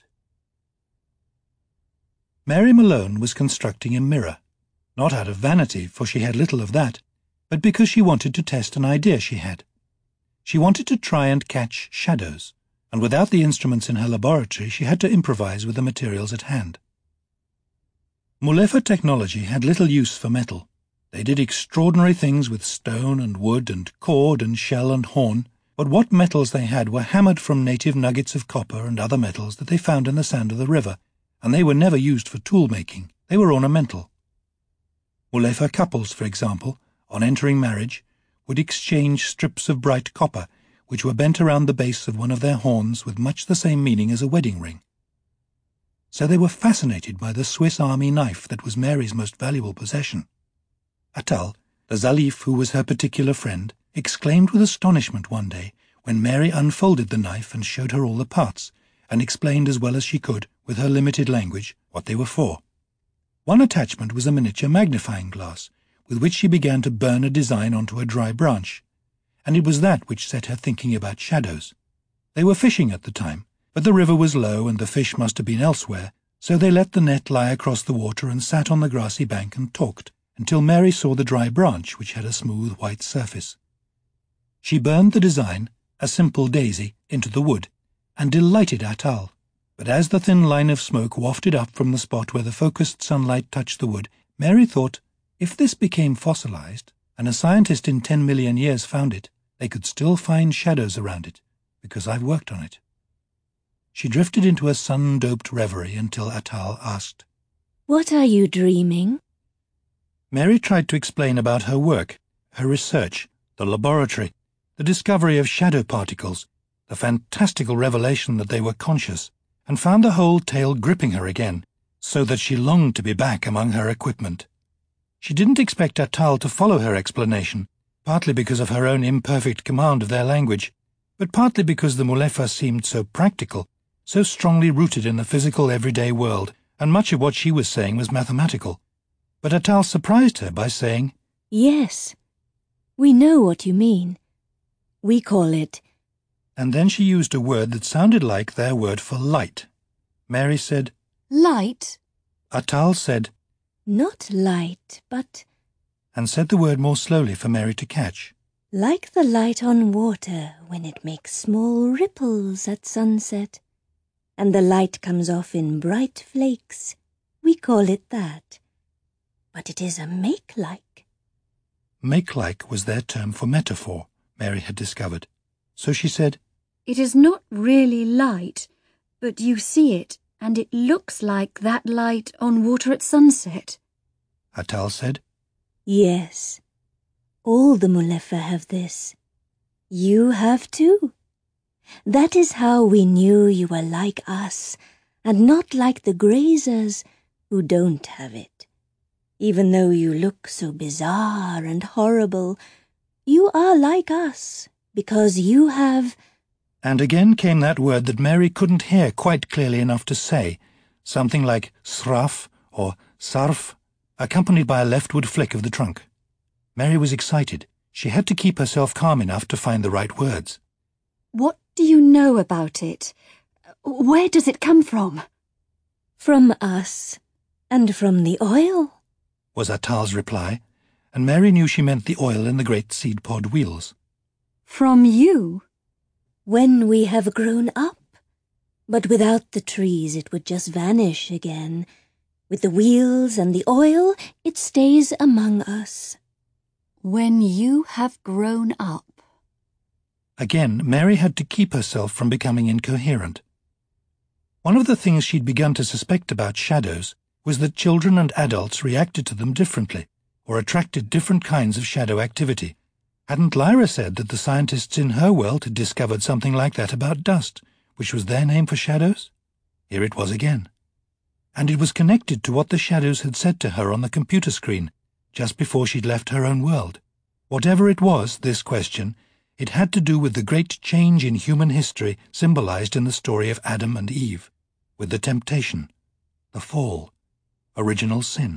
Mary Malone was constructing a mirror, not out of vanity, for she had little of that, but because she wanted to test an idea she had. She wanted to try and catch shadows, and without the instruments in her laboratory she had to improvise with the materials at hand. Mulefa technology had little use for metal. They did extraordinary things with stone and wood and cord and shell and horn, but what metals they had were hammered from native nuggets of copper and other metals that they found in the sand of the river, and they were never used for tool-making. They were ornamental. Mulefa couples, for example, on entering marriage, would exchange strips of bright copper, which were bent around the base of one of their horns with much the same meaning as a wedding ring. So they were fascinated by the Swiss army knife that was Mary's most valuable possession. Atal, the Zalif who was her particular friend, exclaimed with astonishment one day when Mary unfolded the knife and showed her all the parts, and explained as well as she could, with her limited language, what they were for. One attachment was a miniature magnifying glass, with which she began to burn a design onto a dry branch, and it was that which set her thinking about shadows. They were fishing at the time, but the river was low and the fish must have been elsewhere, so they let the net lie across the water and sat on the grassy bank and talked, until Mary saw the dry branch which had a smooth white surface. She burned the design, a simple daisy, into the wood, and delighted Atal. But as the thin line of smoke wafted up from the spot where the focused sunlight touched the wood, Mary thought, if this became fossilized, and a scientist in 10 million years found it, they could still find shadows around it, because I've worked on it. She drifted into a sun-doped reverie until Atal asked, What are you dreaming? Mary tried to explain about her work, her research, the laboratory, the discovery of shadow particles, the fantastical revelation that they were conscious, and found the whole tale gripping her again, so that she longed to be back among her equipment. She didn't expect Atal to follow her explanation, partly because of her own imperfect command of their language, but partly because the Mulefa seemed so practical, so strongly rooted in the physical everyday world, and much of what she was saying was mathematical. But Atal surprised her by saying, "Yes, we know what you mean. We call it—" and then she used a word that sounded like their word for light. Mary said, Light? Atal said, "Not light, but and said the word more slowly for Mary to catch. like the light on water when it makes small ripples at sunset, and the light comes off in bright flakes. We call it that. But it is a make-like." Make-like was their term for metaphor, Mary had discovered. So she said, "It is not really light, but you see it, and it looks like that light on water at sunset." Atal said, "Yes, all the Mulefa have this. You have too. That is how we knew you were like us, and not like the grazers who don't have it. Even though you look so bizarre and horrible, you are like us, because you have—" And again came that word that Mary couldn't hear quite clearly enough to say, something like sraf or sarf, accompanied by a leftward flick of the trunk. Mary was excited. She had to keep herself calm enough to find the right words. "What do you know about it? Where does it come from?" "From us, and from the oil," was Atal's reply, and Mary knew she meant the oil in the great seed pod wheels. "From you?" "When we have grown up. But without the trees it would just vanish again. With the wheels and the oil, it stays among us." "When you have grown up." Again, Mary had to keep herself from becoming incoherent. One of the things she'd begun to suspect about shadows was that children and adults reacted to them differently, or attracted different kinds of shadow activity. Hadn't Lyra said that the scientists in her world had discovered something like that about dust, which was their name for shadows? Here it was again. And it was connected to what the shadows had said to her on the computer screen, just before she'd left her own world. Whatever it was, this question, it had to do with the great change in human history symbolized in the story of Adam and Eve, with the temptation, the fall, original sin.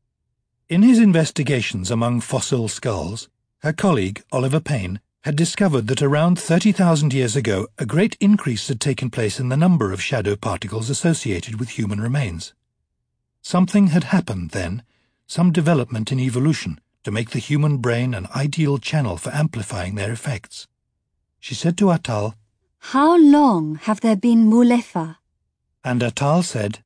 In his investigations among fossil skulls, her colleague, Oliver Payne, had discovered that around 30,000 years ago a great increase had taken place in the number of shadow particles associated with human remains. Something had happened then, some development in evolution, to make the human brain an ideal channel for amplifying their effects. She said to Atal, "How long have there been Mulefa?" and Atal said,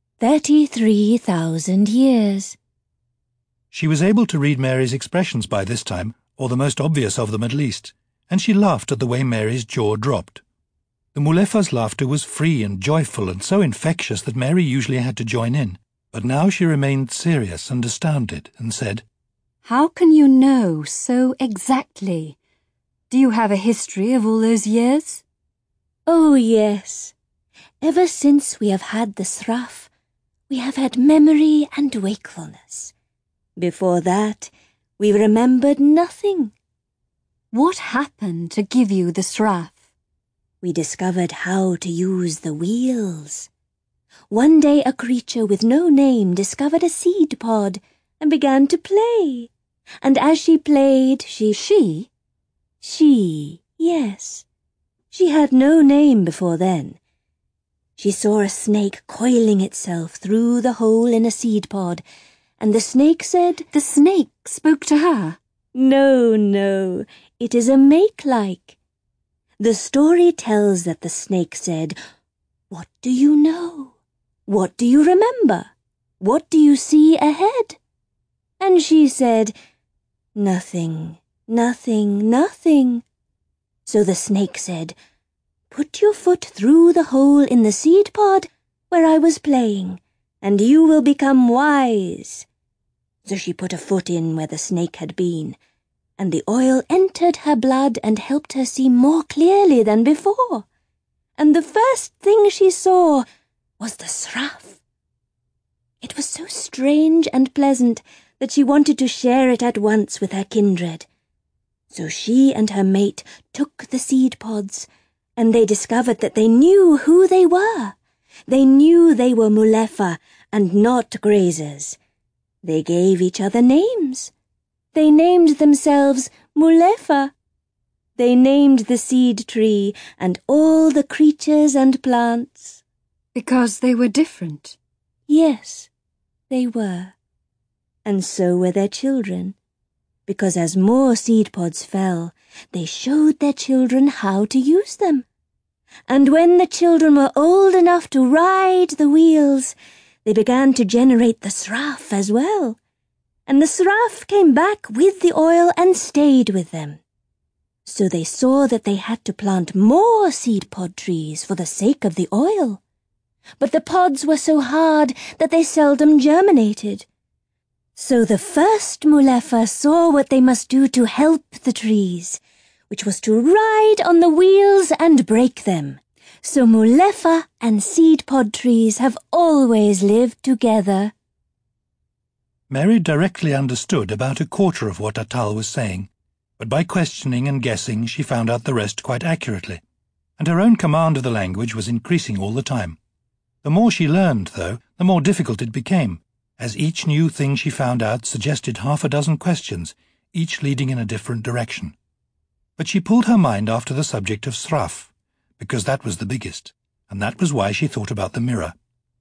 33,000 years. She was able to read Mary's expressions by this time, or the most obvious of them at least, and she laughed at the way Mary's jaw dropped. The Mulefa's laughter was free and joyful and so infectious that Mary usually had to join in, but now she remained serious and astounded and said, "How can you know so exactly? Do you have a history of all those years?" "Oh, yes. Ever since we have had the Sraf, we have had memory and wakefulness. Before that, we remembered nothing." "What happened to give you the Sraf?" "We discovered how to use the wheels. One day a creature with no name discovered a seed pod and began to play. And as she played, She, yes. She had no name before then. She saw a snake coiling itself through the hole in a seed pod, and the snake said—" "The snake spoke to her?" No, it is a make-like. The story tells that the snake said, 'What do you know? What do you remember? What do you see ahead?' And she said, 'Nothing. So the snake said, 'Put your foot through the hole in the seed pod where I was playing, and you will become wise.' So she put a foot in where the snake had been, and the oil entered her blood and helped her see more clearly than before. And the first thing she saw was the sraf. It was so strange and pleasant that she wanted to share it at once with her kindred. So she and her mate took the seed pods, and they discovered that they knew who they were. They knew they were Mulefa and not grazers. They gave each other names. They named themselves Mulefa. They named the seed tree and all the creatures and plants. Because they were different? Yes, they were. And so were their children. Because as more seed pods fell, they showed their children how to use them. And when the children were old enough to ride the wheels, they began to generate the sraf as well. And the sraf came back with the oil and stayed with them. So they saw that they had to plant more seed pod trees for the sake of the oil. But the pods were so hard that they seldom germinated. So the first Mulefa saw what they must do to help the trees, which was to ride on the wheels and break them. So Mulefa and seed pod trees have always lived together. Mary directly understood about a quarter of what Atal was saying, but by questioning and guessing she found out the rest quite accurately, and her own command of the language was increasing all the time. The more she learned, though, the more difficult it became, as each new thing she found out suggested half a dozen questions, each leading in a different direction. But she pulled her mind after the subject of sraf, because that was the biggest, and that was why she thought about the mirror.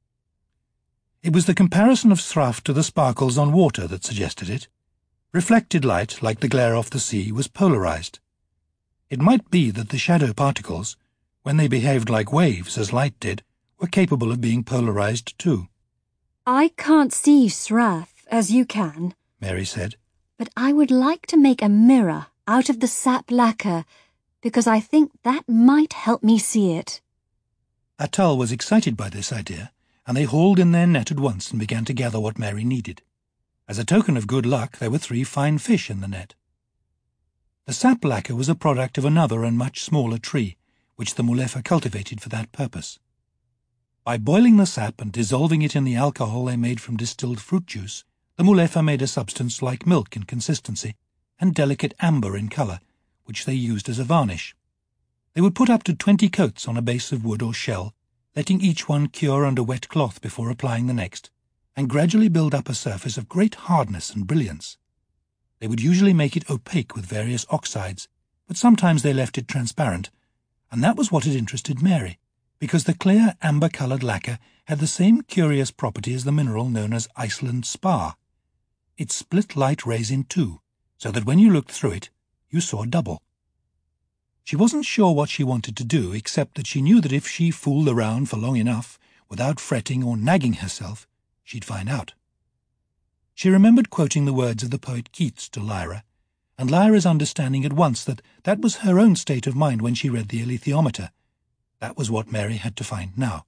It was the comparison of sraf to the sparkles on water that suggested it. Reflected light, like the glare off the sea, was polarized. It might be that the shadow particles, when they behaved like waves as light did, were capable of being polarized too. I can't see sraf as you can, Mary said. But I would like to make a mirror out of the sap lacquer, because I think that might help me see it. Atal was excited by this idea, and they hauled in their net at once and began to gather what Mary needed. As a token of good luck, there were 3 fine fish in the net. The sap lacquer was a product of another and much smaller tree, which the Mulefa cultivated for that purpose. By boiling the sap and dissolving it in the alcohol they made from distilled fruit juice, the Mulefa made a substance like milk in consistency and delicate amber in colour, which they used as a varnish. They would put up to 20 coats on a base of wood or shell, letting each one cure under wet cloth before applying the next, and gradually build up a surface of great hardness and brilliance. They would usually make it opaque with various oxides, but sometimes they left it transparent, and that was what had interested Mary, because the clear amber-coloured lacquer had the same curious property as the mineral known as Iceland spar. It split light rays in two, so that when you looked through it, you saw double. She wasn't sure what she wanted to do, except that she knew that if she fooled around for long enough, without fretting or nagging herself, she'd find out. She remembered quoting the words of the poet Keats to Lyra, and Lyra's understanding at once that that was her own state of mind when she read the alethiometer. That was what Mary had to find now.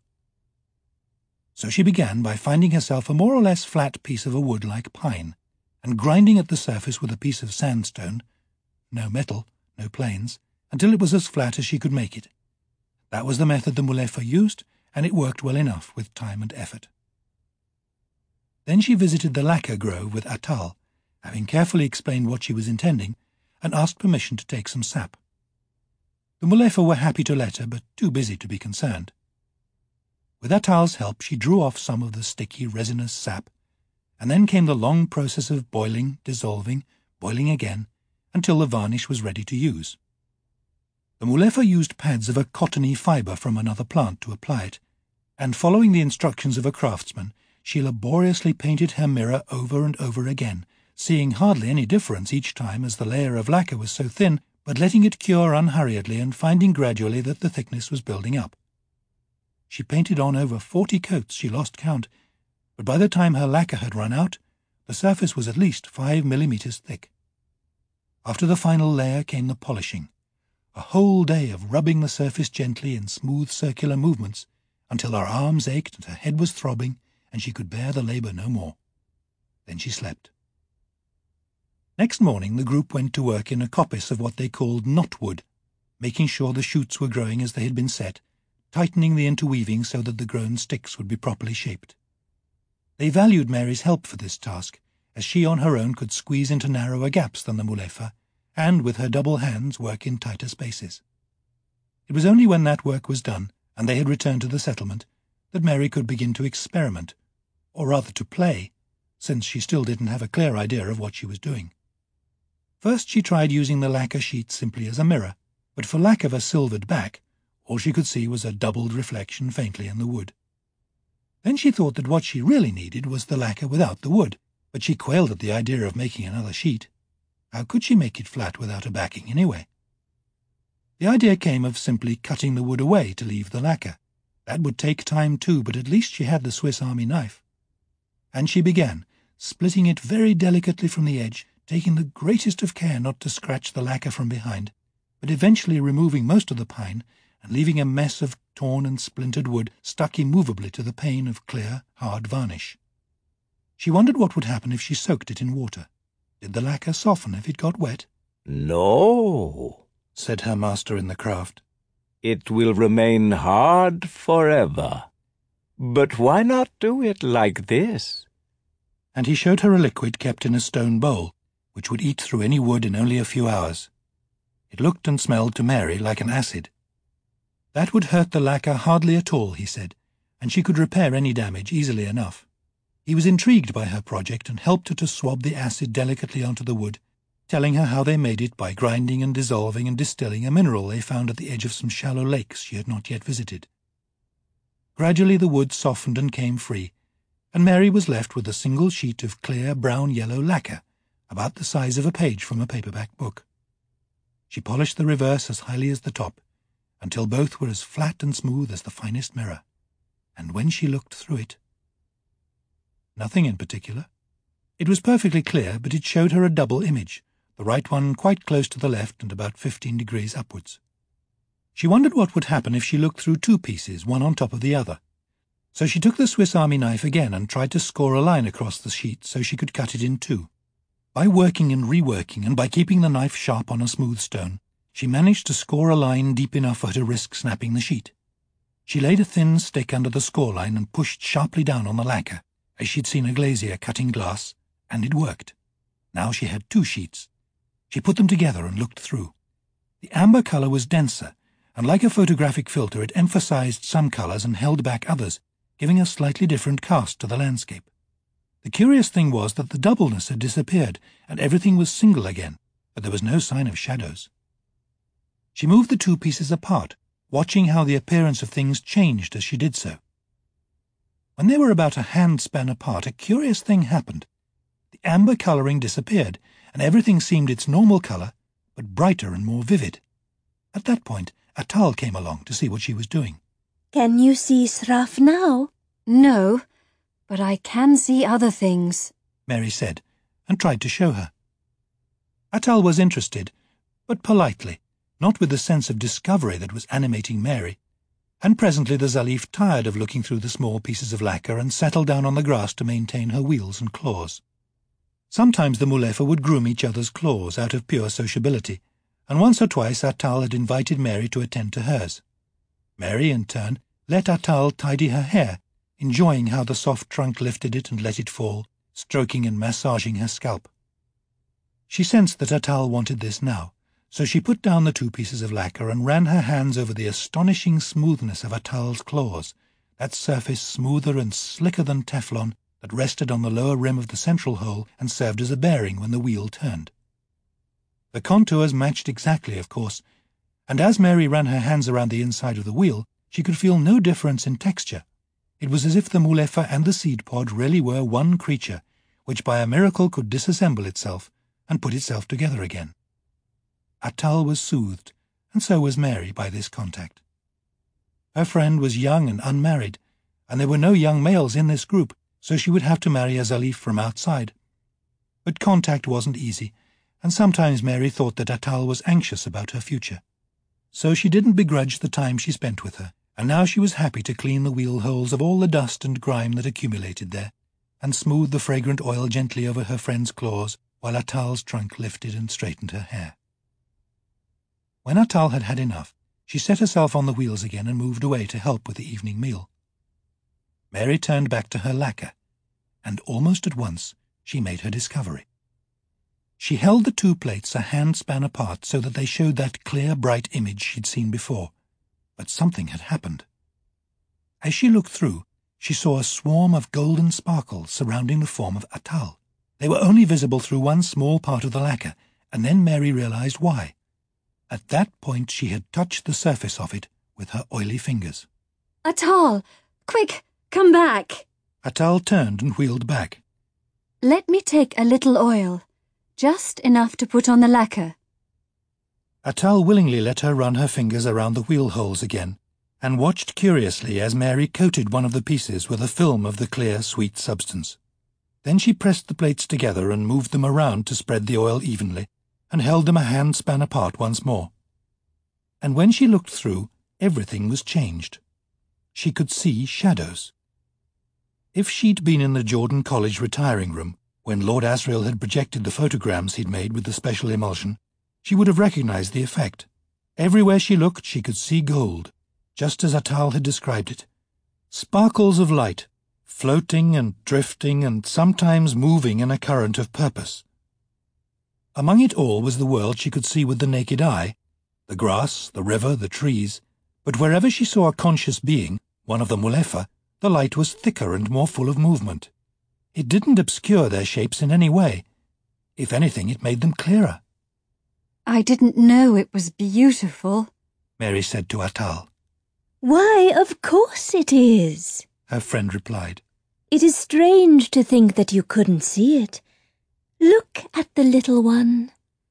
So she began by finding herself a more or less flat piece of a wood like pine, and grinding at the surface with a piece of sandstone, no metal, no planes, until it was as flat as she could make it. That was the method the Mulefa used, and it worked well enough with time and effort. Then she visited the lacquer grove with Atal, having carefully explained what she was intending, and asked permission to take some sap. The Mulefa were happy to let her, but too busy to be concerned. With Atal's help she drew off some of the sticky, resinous sap, and then came the long process of boiling, dissolving, boiling again, until the varnish was ready to use. The Mulefa used pads of a cottony fibre from another plant to apply it, and following the instructions of a craftsman, she laboriously painted her mirror over and over again, seeing hardly any difference each time as the layer of lacquer was so thin, but letting it cure unhurriedly and finding gradually that the thickness was building up. She painted on over 40 coats, she lost count, but by the time her lacquer had run out, the surface was at least 5 millimetres thick. After the final layer came the polishing, a whole day of rubbing the surface gently in smooth circular movements until her arms ached and her head was throbbing and she could bear the labour no more. Then she slept. Next morning the group went to work in a coppice of what they called knotwood, making sure the shoots were growing as they had been set, tightening the interweaving so that the grown sticks would be properly shaped. They valued Mary's help for this task, as she on her own could squeeze into narrower gaps than the Mulefa, and with her double hands work in tighter spaces. It was only when that work was done, and they had returned to the settlement, that Mary could begin to experiment, or rather to play, since she still didn't have a clear idea of what she was doing. First she tried using the lacquer sheet simply as a mirror, but for lack of a silvered back, all she could see was a doubled reflection faintly in the wood. Then she thought that what she really needed was the lacquer without the wood, but she quailed at the idea of making another sheet. How could she make it flat without a backing anyway? The idea came of simply cutting the wood away to leave the lacquer. That would take time too, but at least she had the Swiss Army knife. And she began, splitting it very delicately from the edge, taking the greatest of care not to scratch the lacquer from behind, but eventually removing most of the pine and leaving a mess of torn and splintered wood stuck immovably to the pane of clear, hard varnish. She wondered what would happen if she soaked it in water. Did the lacquer soften if it got wet? No, said her master in the craft. It will remain hard forever. But why not do it like this? And he showed her a liquid kept in a stone bowl, which would eat through any wood in only a few hours. It looked and smelled to Mary like an acid. That would hurt the lacquer hardly at all, he said, and she could repair any damage easily enough. He was intrigued by her project and helped her to swab the acid delicately onto the wood, telling her how they made it by grinding and dissolving and distilling a mineral they found at the edge of some shallow lakes she had not yet visited. Gradually the wood softened and came free, and Mary was left with a single sheet of clear brown-yellow lacquer, about the size of a page from a paperback book. She polished the reverse as highly as the top, until both were as flat and smooth as the finest mirror, and when she looked through it— nothing in particular. It was perfectly clear, but it showed her a double image, the right one quite close to the left and about 15 degrees upwards. She wondered what would happen if she looked through two pieces, one on top of the other. So she took the Swiss Army knife again and tried to score a line across the sheet so she could cut it in two. By working and reworking, and by keeping the knife sharp on a smooth stone, she managed to score a line deep enough for her to risk snapping the sheet. She laid a thin stick under the score line and pushed sharply down on the lacquer, as she'd seen a glazier cutting glass, and it worked. Now she had two sheets. She put them together and looked through. The amber colour was denser, and like a photographic filter it emphasized some colours and held back others, giving a slightly different cast to the landscape. The curious thing was that the doubleness had disappeared, and everything was single again, but there was no sign of shadows. She moved the two pieces apart, watching how the appearance of things changed as she did so. When they were about a hand-span apart, a curious thing happened. The amber colouring disappeared, and everything seemed its normal colour, but brighter and more vivid. At that point, Atal came along to see what she was doing. Can you see Sraf now? No, but I can see other things, Mary said, and tried to show her. Atal was interested, but politely, not with the sense of discovery that was animating Mary, and presently the Zalif tired of looking through the small pieces of lacquer and settled down on the grass to maintain her wheels and claws. Sometimes the Mulefa would groom each other's claws out of pure sociability, and once or twice Atal had invited Mary to attend to hers. Mary, in turn, let Atal tidy her hair, enjoying how the soft trunk lifted it and let it fall, stroking and massaging her scalp. She sensed that Atal wanted this now, so she put down the two pieces of lacquer and ran her hands over the astonishing smoothness of Atal's claws, that surface smoother and slicker than Teflon that rested on the lower rim of the central hole and served as a bearing when the wheel turned. The contours matched exactly, of course, and as Mary ran her hands around the inside of the wheel, she could feel no difference in texture. It was as if the Mulefa and the seed pod really were one creature, which by a miracle could disassemble itself and put itself together again. Atal was soothed, and so was Mary, by this contact. Her friend was young and unmarried, and there were no young males in this group, so she would have to marry a Zalif from outside. But contact wasn't easy, and sometimes Mary thought that Atal was anxious about her future. So she didn't begrudge the time she spent with her, and now she was happy to clean the wheel holes of all the dust and grime that accumulated there, and smooth the fragrant oil gently over her friend's claws, while Atal's trunk lifted and straightened her hair. When Atal had had enough, she set herself on the wheels again and moved away to help with the evening meal. Mary turned back to her lacquer, and almost at once she made her discovery. She held the two plates a handspan apart so that they showed that clear, bright image she'd seen before, but something had happened. As she looked through, she saw a swarm of golden sparkles surrounding the form of Atal. They were only visible through one small part of the lacquer, and then Mary realized why. At that point she had touched the surface of it with her oily fingers. Atal! Quick, come back! Atal turned and wheeled back. Let me take a little oil, just enough to put on the lacquer. Atal willingly let her run her fingers around the wheel holes again, and watched curiously as Mary coated one of the pieces with a film of the clear, sweet substance. Then she pressed the plates together and moved them around to spread the oil evenly, and held them a handspan apart once more. And when she looked through, everything was changed. She could see shadows. If she'd been in the Jordan College retiring room, when Lord Asriel had projected the photograms he'd made with the special emulsion, she would have recognized the effect. Everywhere she looked she could see gold, just as Atal had described it. Sparkles of light, floating and drifting and sometimes moving in a current of purpose. Among it all was the world she could see with the naked eye, the grass, the river, the trees, but wherever she saw a conscious being, one of the Mulefa, the light was thicker and more full of movement. It didn't obscure their shapes in any way. If anything, it made them clearer. I didn't know it was beautiful, Mary said to Atal. Why, of course it is, her friend replied. It is strange to think that you couldn't see it. Look at the little one.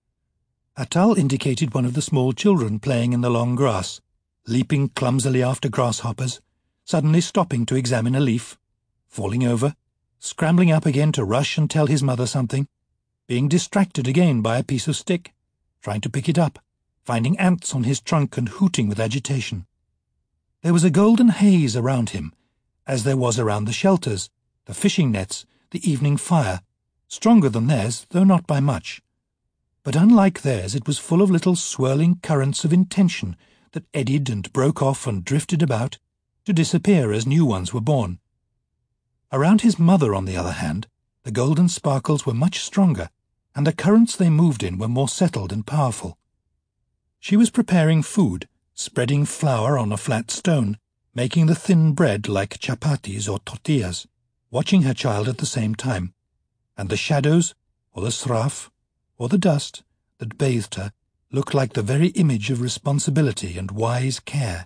Atal indicated one of the small children playing in the long grass, leaping clumsily after grasshoppers, suddenly stopping to examine a leaf, falling over, scrambling up again to rush and tell his mother something, being distracted again by a piece of stick, trying to pick it up, finding ants on his trunk and hooting with agitation. There was a golden haze around him, as there was around the shelters, the fishing nets, the evening fire, stronger than theirs, though not by much. But unlike theirs, it was full of little swirling currents of intention that eddied and broke off and drifted about, to disappear as new ones were born. Around his mother, on the other hand, the golden sparkles were much stronger, and the currents they moved in were more settled and powerful. She was preparing food, spreading flour on a flat stone, making the thin bread like chapatis or tortillas, watching her child at the same time, and the shadows, or the sraf, or the dust that bathed her looked like the very image of responsibility and wise care.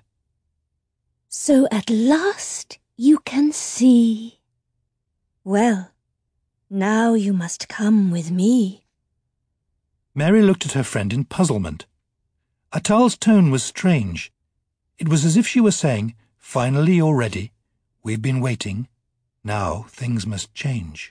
So at last you can see. Well, now you must come with me. Mary looked at her friend in puzzlement. Atal's tone was strange. It was as if she were saying, "Finally you're ready. We've been waiting. Now things must change."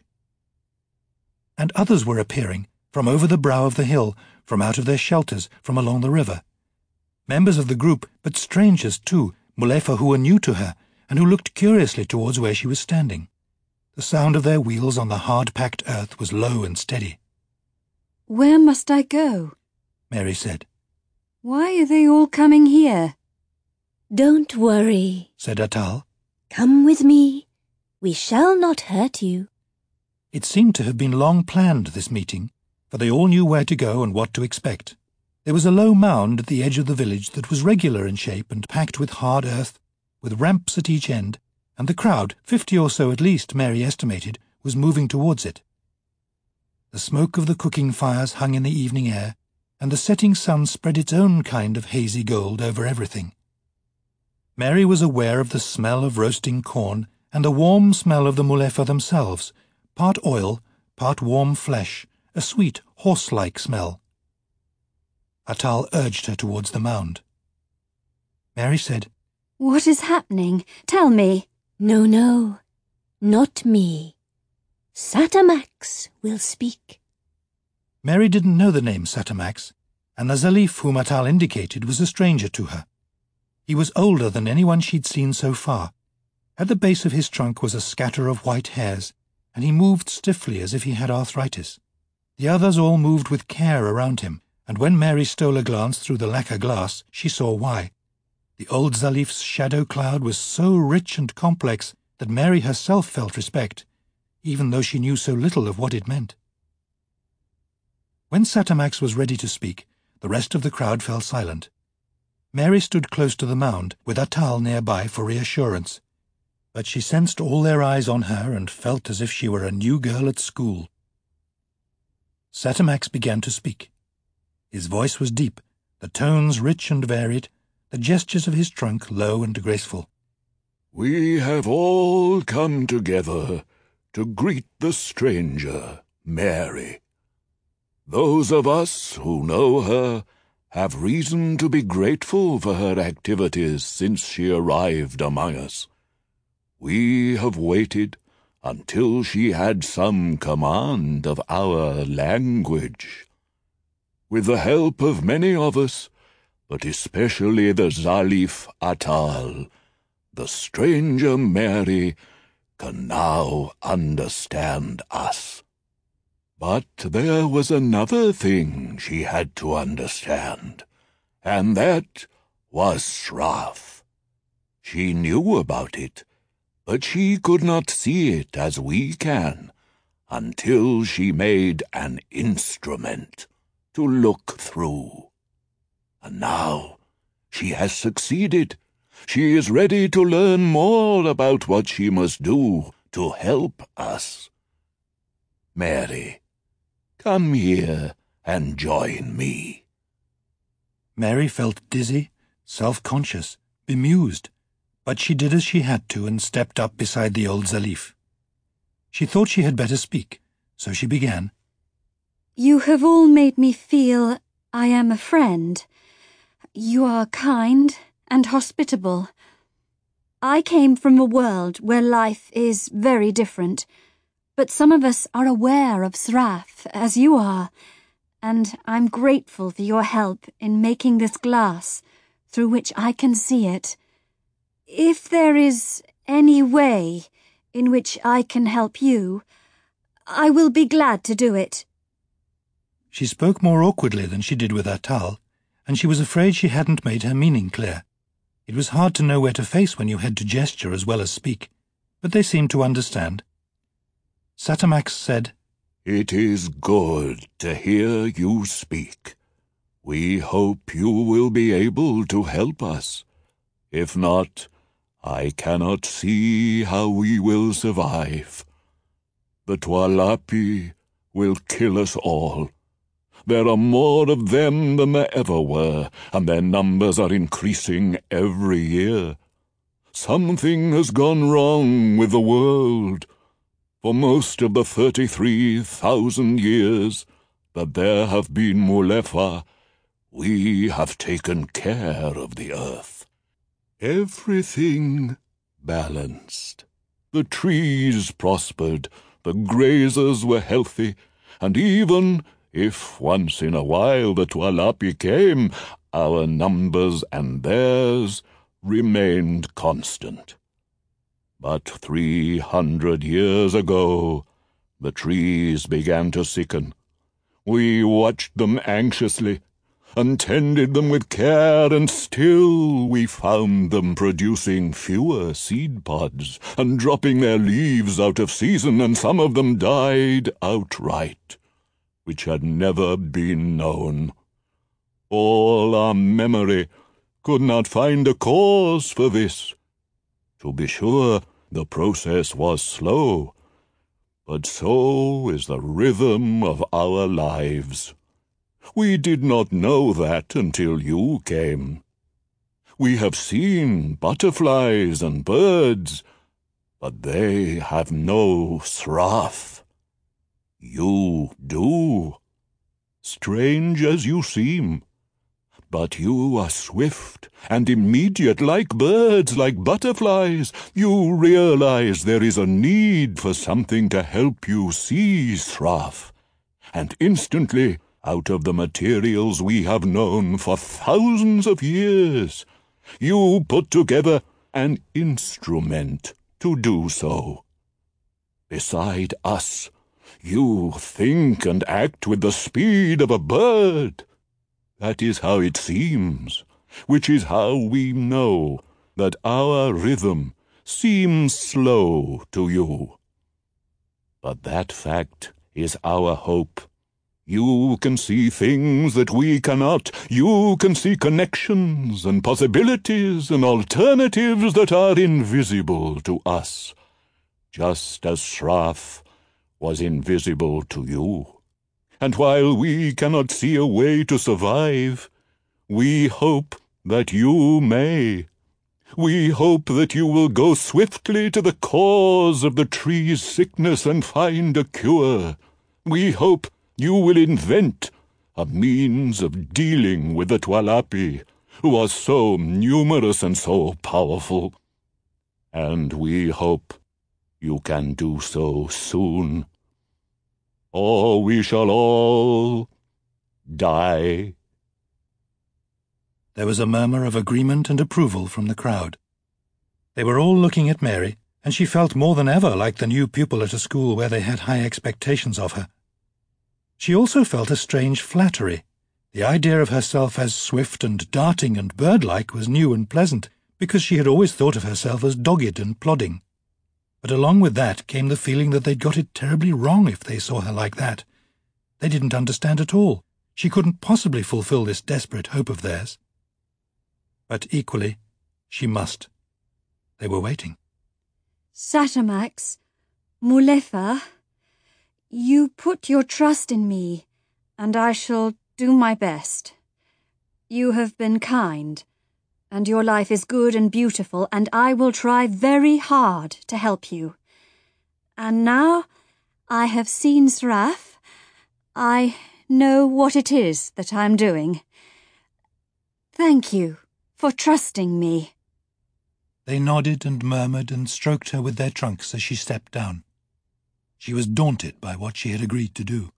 And others were appearing, from over the brow of the hill, from out of their shelters, from along the river. Members of the group, but strangers too, Mulefa who were new to her, and who looked curiously towards where she was standing. The sound of their wheels on the hard-packed earth was low and steady. Where must I go? Mary said. Why are they all coming here? Don't worry, said Atal. Come with me. We shall not hurt you. It seemed to have been long planned, this meeting, for they all knew where to go and what to expect. There was a low mound at the edge of the village that was regular in shape and packed with hard earth, with ramps at each end, and the crowd, 50 or so at least, Mary estimated, was moving towards it. The smoke of the cooking fires hung in the evening air, and the setting sun spread its own kind of hazy gold over everything. Mary was aware of the smell of roasting corn and the warm smell of the Mulefa themselves, part oil, part warm flesh, a sweet, horse-like smell. Atal urged her towards the mound. Mary said, What is happening? Tell me. No, not me. Satamax will speak. Mary didn't know the name Satamax, and the Zalif whom Atal indicated was a stranger to her. He was older than anyone she'd seen so far. At the base of his trunk was a scatter of white hairs, and he moved stiffly as if he had arthritis. The others all moved with care around him, and when Mary stole a glance through the lacquer glass, she saw why. The old Zalif's shadow cloud was so rich and complex that Mary herself felt respect, even though she knew so little of what it meant. When Satamax was ready to speak, the rest of the crowd fell silent. Mary stood close to the mound, with Atal nearby for reassurance, but she sensed all their eyes on her and felt as if she were a new girl at school. Satamax began to speak. His voice was deep, the tones rich and varied, the gestures of his trunk low and graceful. We have all come together to greet the stranger, Mary. Those of us who know her have reason to be grateful for her activities since she arrived among us. We have waited until she had some command of our language. With the help of many of us, but especially the Zalif Atal, the stranger Mary can now understand us. But there was another thing she had to understand, and that was Sraf. She knew about it, but she could not see it as we can, until she made an instrument to look through. And now she has succeeded. She is ready to learn more about what she must do to help us. Mary, come here and join me. Mary felt dizzy, self-conscious, bemused, but she did as she had to and stepped up beside the old Zalif. She thought she had better speak, so she began. You have all made me feel I am a friend. You are kind and hospitable. I came from a world where life is very different, but some of us are aware of Sraf, as you are, and I'm grateful for your help in making this glass through which I can see it. If there is any way in which I can help you, I will be glad to do it. She spoke more awkwardly than she did with Atal, and she was afraid she hadn't made her meaning clear. It was hard to know where to face when you had to gesture as well as speak, but they seemed to understand. Satamax said, It is good to hear you speak. We hope you will be able to help us. If not, I cannot see how we will survive. The Tualapi will kill us all. There are more of them than there ever were, and their numbers are increasing every year. Something has gone wrong with the world. For most of the 33,000 years that there have been Mulefa, we have taken care of the earth. Everything balanced. The trees prospered, the grazers were healthy, and even if once in a while the Tualapi came, our numbers and theirs remained constant. But 300 years ago, the trees began to sicken. We watched them anxiously, and tended them with care, and still we found them producing fewer seed pods, and dropping their leaves out of season, and some of them died outright, which had never been known. All our memory could not find a cause for this. To be sure, the process was slow, but so is the rhythm of our lives. We did not know that until you came. We have seen butterflies and birds, but they have no Sraf. You do. Strange as you seem, but you are swift and immediate like birds, like butterflies. You realize there is a need for something to help you see Sraf, and instantly, out of the materials we have known for thousands of years, you put together an instrument to do so. Beside us, You think and act with the speed of a bird. That is how it seems, which is how we know that our rhythm seems slow to you. But that fact is our hope. You can see things that we cannot. You can see connections and possibilities and alternatives that are invisible to us, just as Sraf was invisible to you. And while we cannot see a way to survive, we hope that you may. We hope that you will go swiftly to the cause of the tree's sickness and find a cure. We hope you will invent a means of dealing with the Tualapi, who are so numerous and so powerful. And we hope you can do so soon, or we shall all die. There was a murmur of agreement and approval from the crowd. They were all looking at Mary, and she felt more than ever like the new pupil at a school where they had high expectations of her. She also felt a strange flattery. The idea of herself as swift and darting and bird-like was new and pleasant, because she had always thought of herself as dogged and plodding. But along with that came the feeling that they'd got it terribly wrong if they saw her like that. They didn't understand at all. She couldn't possibly fulfill this desperate hope of theirs. But equally, she must. They were waiting. Satamax, Mulefa, you put your trust in me, and I shall do my best. You have been kind, and your life is good and beautiful, and I will try very hard to help you. And now I have seen Sraf, I know what it is that I'm doing. Thank you for trusting me. They nodded and murmured and stroked her with their trunks as she stepped down. She was daunted by what she had agreed to do.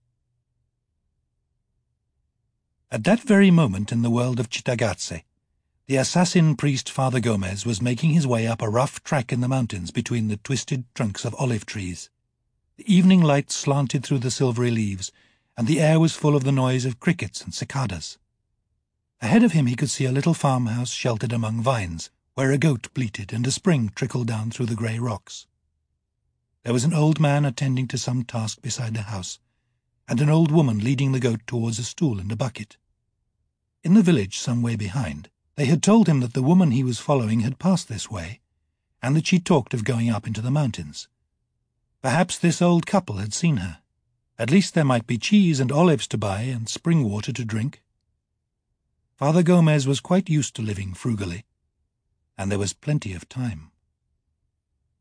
At that very moment in the world of Cittàgazze, the assassin priest Father Gomez was making his way up a rough track in the mountains between the twisted trunks of olive trees. The evening light slanted through the silvery leaves, and the air was full of the noise of crickets and cicadas. Ahead of him he could see a little farmhouse sheltered among vines, where a goat bleated and a spring trickled down through the grey rocks. There was an old man attending to some task beside the house, and an old woman leading the goat towards a stool and a bucket. In the village some way behind, they had told him that the woman he was following had passed this way, and that she talked of going up into the mountains. Perhaps this old couple had seen her. At least there might be cheese and olives to buy and spring water to drink. Father Gomez was quite used to living frugally, and there was plenty of time.